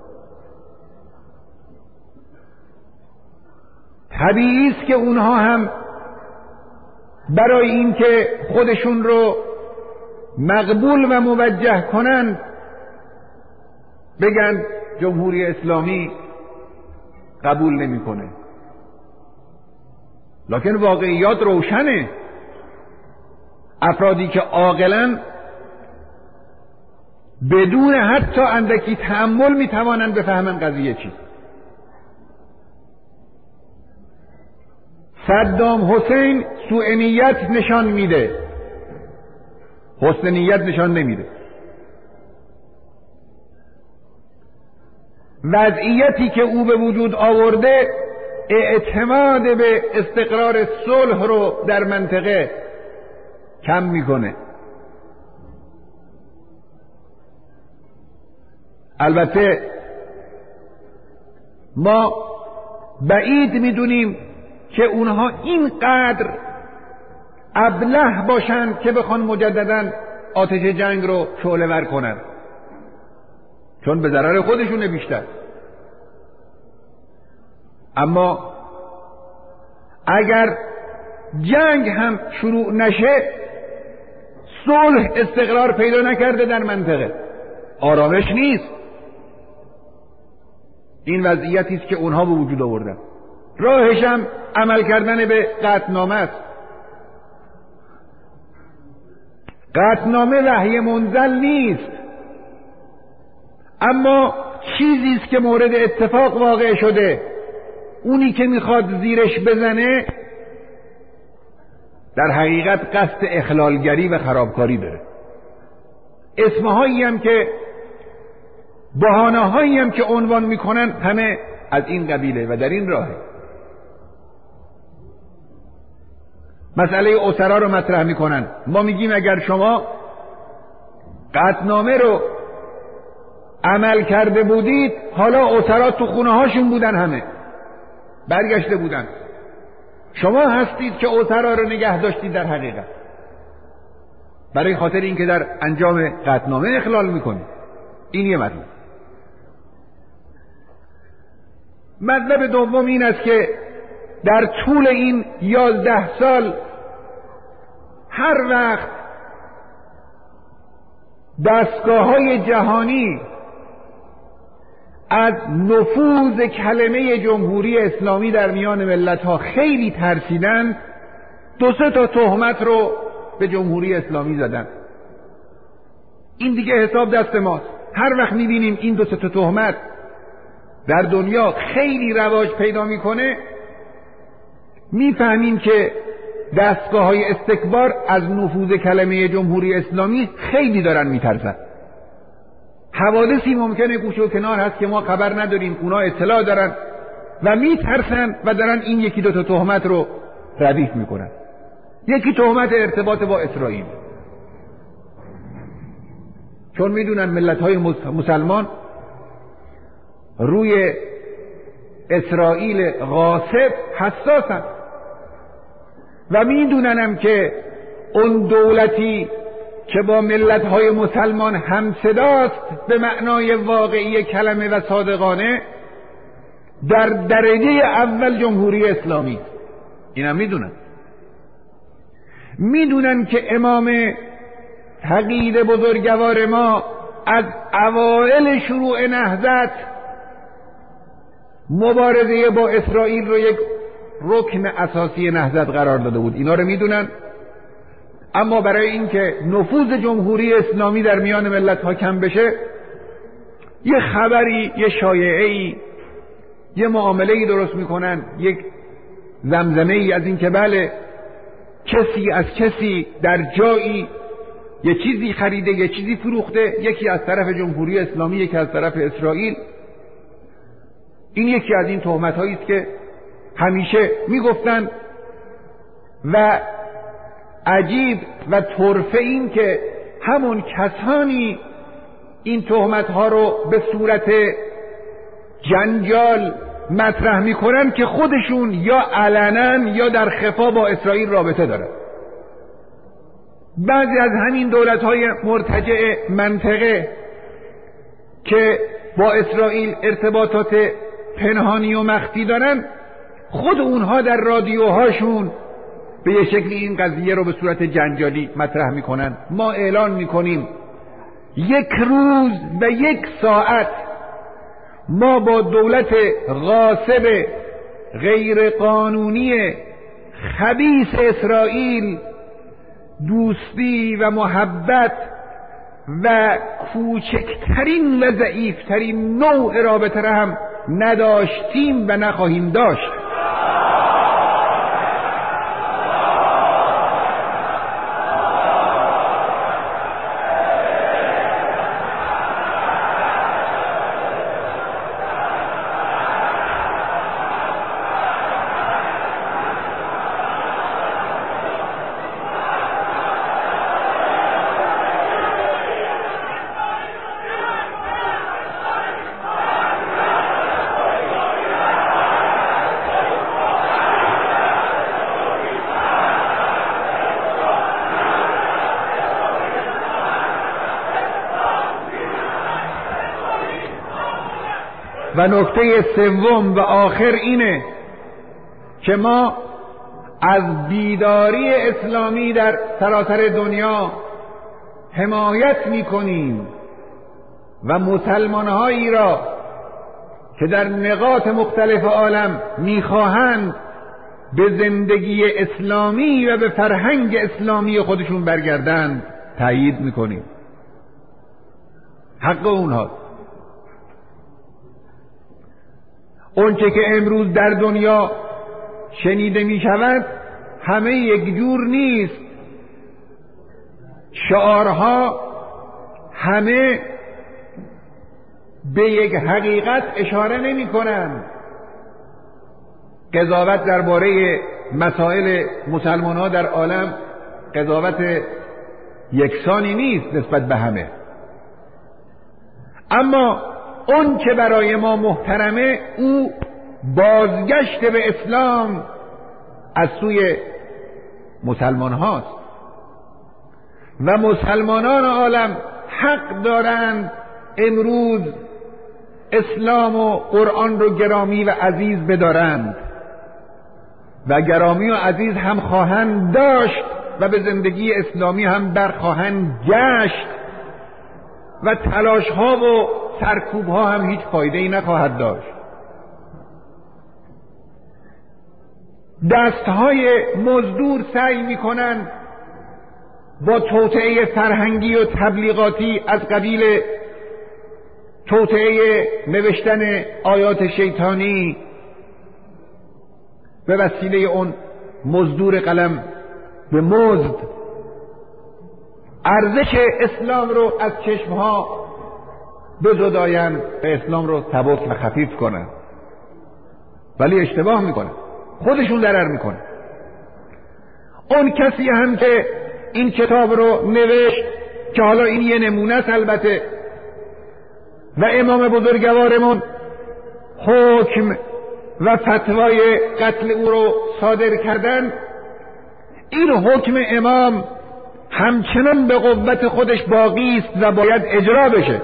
طبیعی است که اونها هم برای این که خودشون رو مقبول و موجه کنند بگن جمهوری اسلامی قبول نمیکنه. لکن واقعیات روشنه. افرادی که عاقلن بدون حتی اندکی تأمل میتوانند بفهمن قضیه چیست. صدام حسین سوء نیت نشان میده، حسن نیت نشان نمیده. وضعیتی که او به وجود آورده اعتماد به استقرار صلح رو در منطقه کم میکنه. البته ما بعید میدونیم که اونها اینقدر ابله باشند که بخوان مجددا آتش جنگ رو شعله ور کنن، چون به ضرر خودشونه بیشتر. اما اگر جنگ هم شروع نشه، صلح استقرار پیدا نکرده در منطقه، آرامش نیست. این وضعیتی است که اونها به وجود آوردن. راهش هم عمل کردن به قطعنامه است. قطعنامه وحی منزل نیست، اما چیزی است که مورد اتفاق واقع شده. اونی که میخواد زیرش بزنه در حقیقت قصد اخلالگری و خرابکاری داره. اسمهایی هم که بهانه‌هایی هم که عنوان میکنن همه از این قبیله و در این راهه. مسئله اسرا رو مطرح میکنن. ما میگیم اگر شما قطعنامه رو عمل کرده بودید، حالا اسرا تو خونه هاشون بودن، همه برگشته بودن. شما هستید که اسرا رو نگه داشتید در حقیقت، برای خاطر اینکه در انجام قطعنامه اخلال میکنید. این یه مطلب. مطلب دوم این است که در طول این یازده سال هر وقت دستگاه‌های جهانی از نفوذ کلمه جمهوری اسلامی در میان ملت‌ها خیلی ترسیدن، دو سه تا تهمت رو به جمهوری اسلامی زدن. این دیگه حساب دست ماست. هر وقت می‌بینیم این دو سه تا تهمت در دنیا خیلی رواج پیدا میکنه، میفهمیم که دستگاه‌های استکبار از نفوذ کلمه جمهوری اسلامی خیلی دارن میترسن. حوادثی ممکنه گوشه و کنار هست که ما خبر نداریم، اونا اطلاع دارن و میترسن و دارن این یکی دو تا تهمت رو ردیف میکنن. یکی تهمت ارتباط با اسرائیل، چون میدونن ملت‌های مسلمان روی اسرائیل غاصب حساسن و میدوننم که اون دولتی که با ملت‌های مسلمان همصداست به معنای واقعی کلمه و صادقانه در درجه اول جمهوری اسلامی. اینا میدونن میدونن که امام تقیید بزرگوار ما از اوائل شروع نهضت مبارزه با اسرائیل رو یک رکن اساسی نهضت قرار داده بود. اینا رو میدونن، اما برای اینکه نفوذ جمهوری اسلامی در میان ملت ها کم بشه، یه خبری، یه شایعه‌ای، یه معامله‌ای درست میکنن، یک زمزمه‌ای از این که بله کسی از کسی در جایی یه چیزی خریده، یه چیزی فروخته، یکی از طرف جمهوری اسلامی، یکی از طرف اسرائیل. این یکی از این تهمت‌هایی است که همیشه میگفتن و عجیب و طرفه این که همون کسانی این تهمت‌ها رو به صورت جنجال مطرح میکنن که خودشون یا علنا یا در خفا با اسرائیل رابطه دارن. بعضی از همین دولت‌های مرتجع منطقه که با اسرائیل ارتباطات پنهانی و مخفی دارن، خود اونها در رادیوهاشون به یه شکلی این قضیه رو به صورت جنجالی مطرح میکنن. ما اعلان میکنیم یک روز و یک ساعت ما با دولت غاصب غیر قانونی خبیث اسرائیل دوستی و محبت و کوچکترین و ضعیفترین نوع رابطه را هم نداشتیم و نخواهیم داشت. و نکته سوم و آخر اینه که ما از بیداری اسلامی در سراسر دنیا حمایت میکنیم و مسلمانهایی را که در نقاط مختلف عالم میخواهند به زندگی اسلامی و به فرهنگ اسلامی خودشون برگردند تأیید میکنیم. حق اونهاست. اونچه که امروز در دنیا شنیده می شود همه یک جور نیست. شعارها همه به یک حقیقت اشاره نمی کنند. قضاوت درباره مسائل مسلمان‌ها در عالم قضاوت یکسانی نیست نسبت به همه، اما اون که برای ما محترمه او بازگشت به اسلام از سوی مسلمان هاست و مسلمانان عالم حق دارند امروز اسلام و قرآن رو گرامی و عزیز بدارند و گرامی و عزیز هم خواهند داشت و به زندگی اسلامی هم برخواهند گشت و تلاش ها و سرکوب ها هم هیچ فایده ای نخواهد داشت. دست های مزدور سعی میکنن با توطئه فرهنگی و تبلیغاتی از قبیل توطئه نوشتن آیات شیطانی به وسیله اون مزدور قلم به مزد ارزش اسلام رو از چشمها بزداین و اسلام رو سبک و خفیف کنن، ولی اشتباه میکنه، خودشون ضرر میکنه. اون کسی هم که این کتاب رو نوشت، که حالا این یه نمونه است البته، و امام بزرگوارمون حکم و فتوای قتل او رو صادر کردن، این حکم امام همچنان به قوت خودش باقی است و باید اجرا بشه.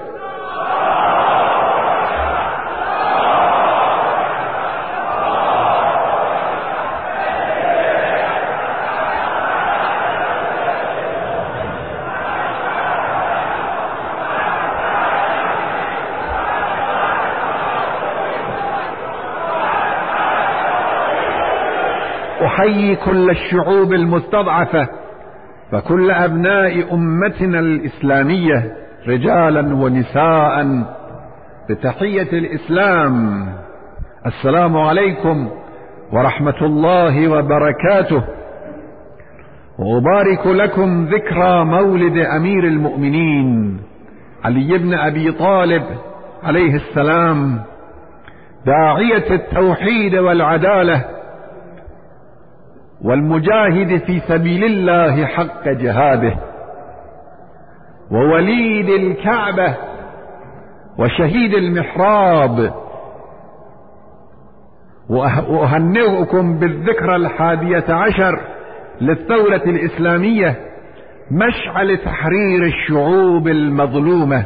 أحيي كل الشعوب المستضعفة وكل أبناء أمتنا الإسلامية رجالا ونساء بتحية الإسلام: السلام عليكم ورحمة الله وبركاته. وأبارك لكم ذكرى مولد أمير المؤمنين علي بن أبي طالب عليه السلام، داعية التوحيد والعدالة والمجاهد في سبيل الله حق جهاده، ووليد الكعبة وشهيد المحراب. وأهنئكم بالذكرى الحادية عشر للثورة الإسلامية، مشعل تحرير الشعوب المظلومة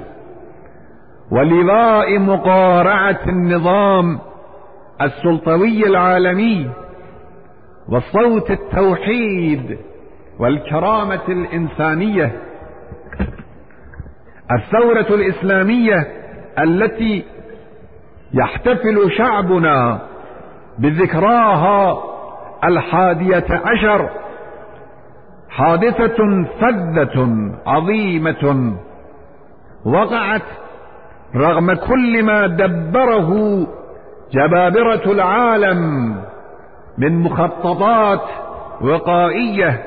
ولواء مقارعة النظام السلطوي العالمي وصوت التوحيد والكرامة الإنسانية. الثورة الإسلامية التي يحتفل شعبنا بذكراها الحادية عشر حادثة فذة عظيمة وقعت رغم كل ما دبره جبابرة العالم من مخططات وقائية،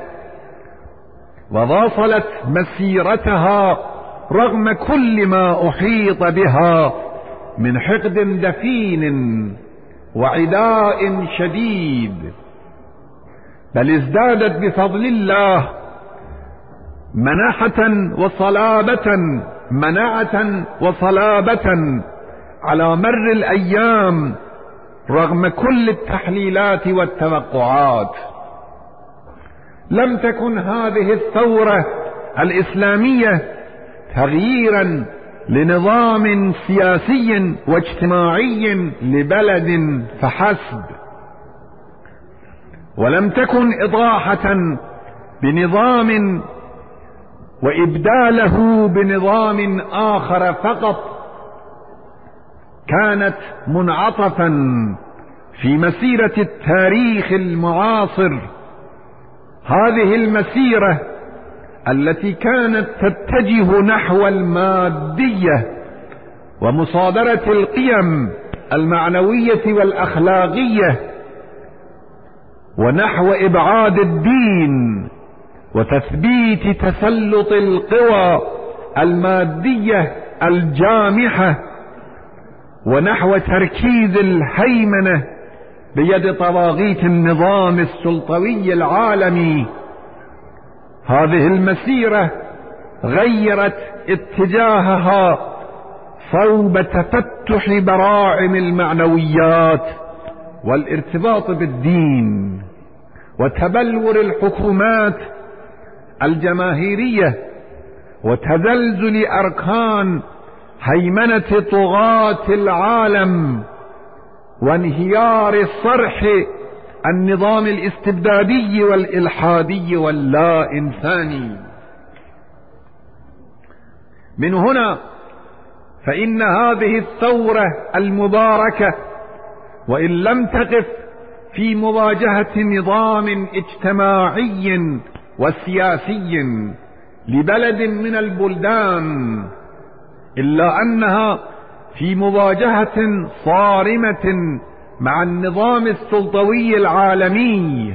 وواصلت مسيرتها رغم كل ما أحيط بها من حقد دفين وعداء شديد، بل ازدادت بفضل الله مناحة وصلابة مناعة وصلابة على مر الأيام رغم كل التحليلات والتوقعات. لم تكن هذه الثورة الإسلامية تغييرا لنظام سياسي واجتماعي لبلد فحسب، ولم تكن إضاحة بنظام وإبداله بنظام آخر فقط، كانت منعطفا في مسيرة التاريخ المعاصر. هذه المسيرة التي كانت تتجه نحو المادية ومصادرة القيم المعنوية والأخلاقية، ونحو إبعاد الدين وتثبيت تسلط القوى المادية الجامحة، ونحو تركيز الهيمنة بيد طواغيت النظام السلطوي العالمي. هذه المسيرة غيرت اتجاهها صوب تفتح براعم المعنويات والارتباط بالدين وتبلور الحكومات الجماهيرية وتزلزل أركان هيمنة طغاة العالم وانهيار صرح النظام الاستبدادي والإلحادي واللا إنساني. من هنا فإن هذه الثورة المباركة وإن لم تقف في مواجهة نظام اجتماعي وسياسي لبلد من البلدان، إلا أنها في مواجهة صارمة مع النظام السلطوي العالمي،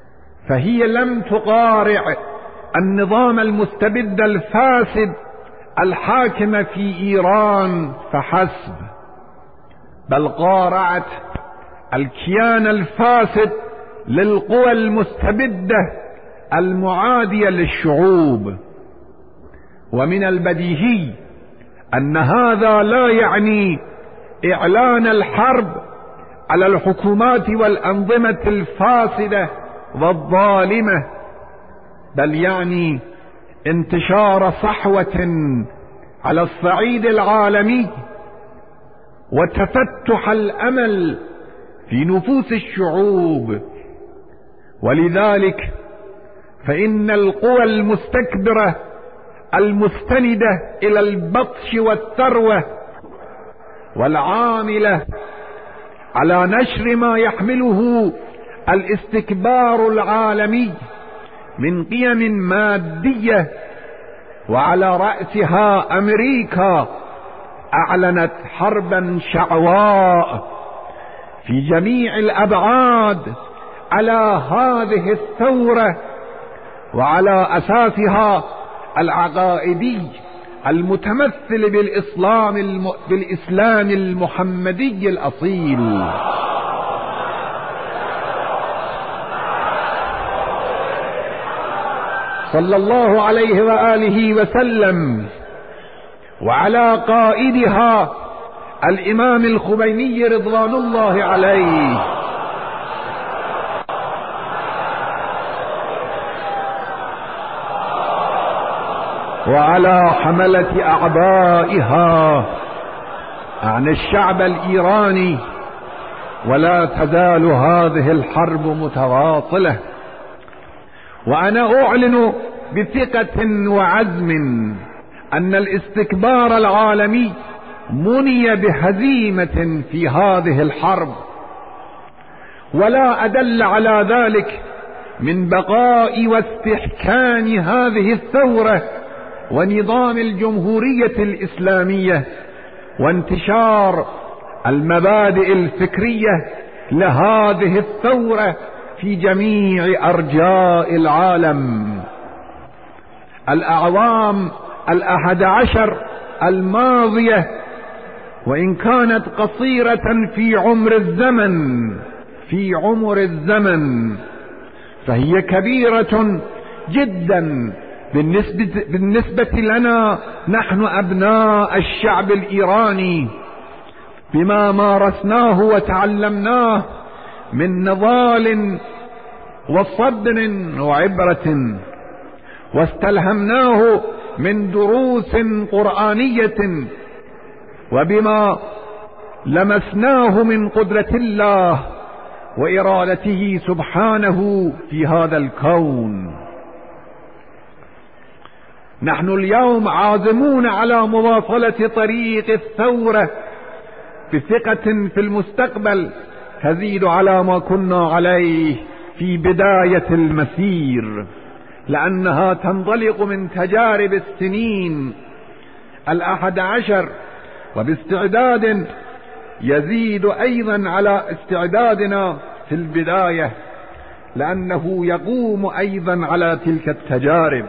فهي لم تقارع النظام المستبد الفاسد الحاكم في إيران فحسب، بل قارعت الكيان الفاسد للقوى المستبدة المعادية للشعوب. ومن البديهي أن هذا لا يعني إعلان الحرب على الحكومات والأنظمة الفاسدة والظالمة، بل يعني انتشار صحوة على الصعيد العالمي وتفتح الأمل في نفوس الشعوب. ولذلك فإن القوى المستكبرة المستندة إلى البطش والثروة والعاملة على نشر ما يحمله الاستكبار العالمي من قيم مادية، وعلى رأسها أمريكا، أعلنت حربا شعواء في جميع الأبعاد على هذه الثورة، وعلى أساسها العقائدي المتمثل بالإسلام الم... بالإسلام المحمدي الأصيل. صلى الله عليه وآله وسلم، وعلى قائدها الإمام الخميني رضوان الله عليه، وعلى حملة أعبائها عن الشعب الإيراني. ولا تزال هذه الحرب متواصلة، وأنا أعلن بثقة وعزم أن الاستكبار العالمي مني بهزيمة في هذه الحرب، ولا أدل على ذلك من بقاء واستحكام هذه الثورة ونظام الجمهورية الإسلامية وانتشار المبادئ الفكرية لهذه الثورة في جميع أرجاء العالم. الأعوام الأحد عشر الماضية وإن كانت قصيرة في عمر الزمن في عمر الزمن فهي كبيرة جدا بالنسبة, بالنسبة لنا نحن أبناء الشعب الإيراني، بما مارسناه وتعلمناه من نضال وصبر وعبرة، واستلهمناه من دروس قرآنية، وبما لمسناه من قدرة الله وإرادته سبحانه في هذا الكون. نحن اليوم عازمون على مواصلة طريق الثورة بثقة في المستقبل تزيد على ما كنا عليه في بداية المسير، لأنها تنطلق من تجارب السنين الأحد عشر، وباستعداد يزيد أيضا على استعدادنا في البداية، لأنه يقوم أيضا على تلك التجارب.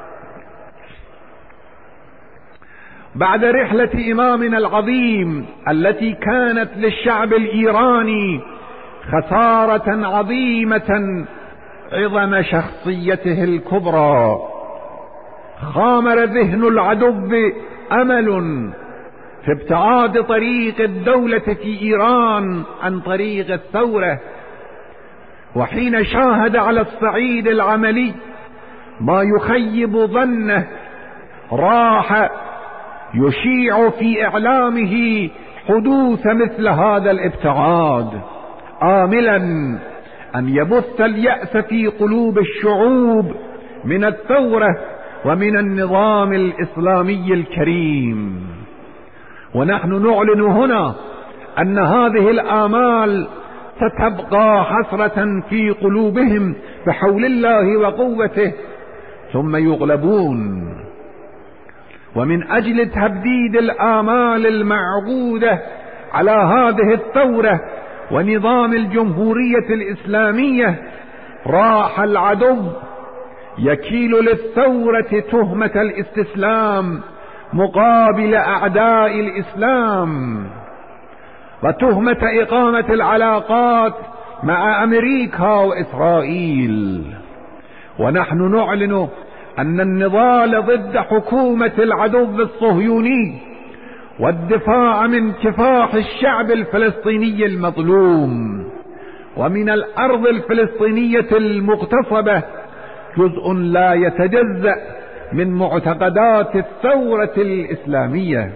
بعد رحلة إمامنا العظيم التي كانت للشعب الإيراني خسارة عظيمة عظم شخصيته الكبرى، خامر ذهن العدو أمل في ابتعاد طريق الدولة في إيران عن طريق الثورة، وحين شاهد على الصعيد العملي ما يخيب ظنه راح يشيع في إعلامه حدوث مثل هذا الابتعاد، آملا أن يبث اليأس في قلوب الشعوب من الثورة ومن النظام الإسلامي الكريم. ونحن نعلن هنا أن هذه الآمال ستبقى حسرة في قلوبهم بحول الله وقوته ثم يغلبون. ومن أجل تبديد الآمال المعقودة على هذه الثورة ونظام الجمهورية الإسلامية راح العدو يكيل للثورة تهمة الاستسلام مقابل أعداء الإسلام، وتهمة إقامة العلاقات مع أمريكا وإسرائيل. ونحن نعلن أن النضال ضد حكومة العدو الصهيوني والدفاع من كفاح الشعب الفلسطيني المظلوم ومن الأرض الفلسطينية المغتصبة جزء لا يتجزأ من معتقدات الثورة الإسلامية.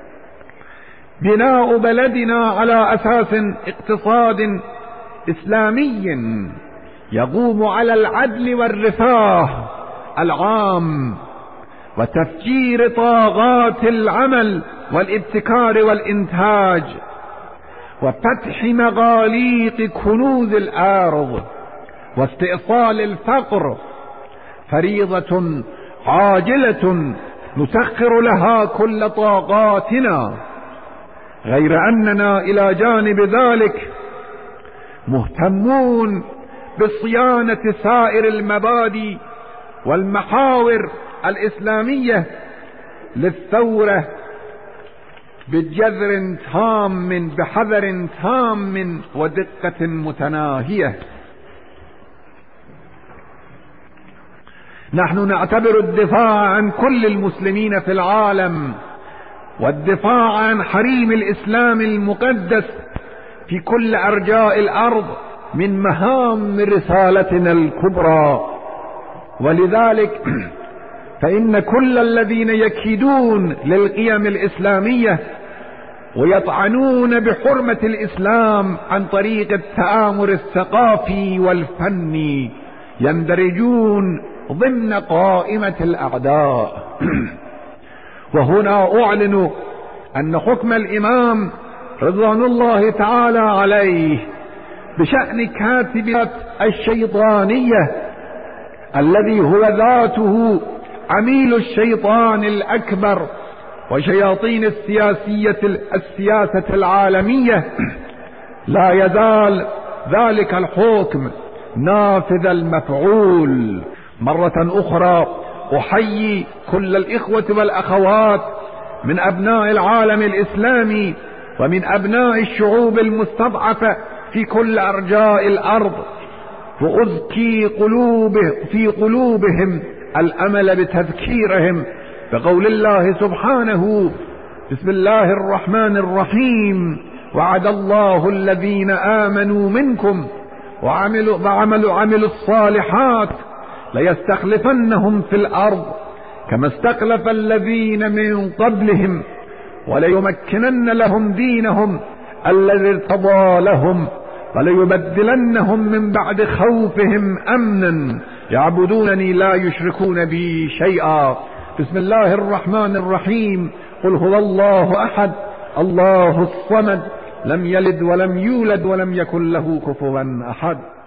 بناء بلدنا على أساس اقتصاد إسلامي يقوم على العدل والرفاه العام وتفجير طاقات العمل والابتكار والإنتاج وفتح مغاليق كنوز الأرض واستئصال الفقر فريضة عاجلة نسخر لها كل طاقاتنا، غير أننا إلى جانب ذلك مهتمون بصيانة سائر المبادئ والمحاور الإسلامية للثورة بجذر تام بحذر تام ودقة متناهية. نحن نعتبر الدفاع عن كل المسلمين في العالم والدفاع عن حريم الإسلام المقدس في كل أرجاء الأرض من مهام رسالتنا الكبرى. ولذلك فإن كل الذين يكيدون للقيم الإسلامية ويطعنون بحرمة الإسلام عن طريق التآمر الثقافي والفني يندرجون ضمن قائمة الأعداء. وهنا أعلن أن حكم الإمام رضوان الله تعالى عليه بشأن كاتبات الشيطانية الذي هو ذاته عميل الشيطان الأكبر وشياطين السياسية السياسة العالمية لا يزال ذلك الحكم نافذ المفعول. مرة أخرى أحيي كل الإخوة والأخوات من أبناء العالم الإسلامي ومن أبناء الشعوب المستضعفة في كل أرجاء الأرض وأزكي قلوبه في قلوبهم الأمل بتذكيرهم بقول الله سبحانه: بسم الله الرحمن الرحيم: وعد الله الذين آمنوا منكم وعملوا, وعملوا عملوا الصالحات ليستخلفنهم في الأرض كما استخلف الذين من قبلهم وليمكنن لهم دينهم الذي ارتضى لهم وليبدلنهم من بعد خوفهم أمنا يعبدونني لا يشركون بي شيئا. بسم الله الرحمن الرحيم: قل هو الله أحد الله الصمد لم يلد ولم يولد ولم يكن له كفوا أحد.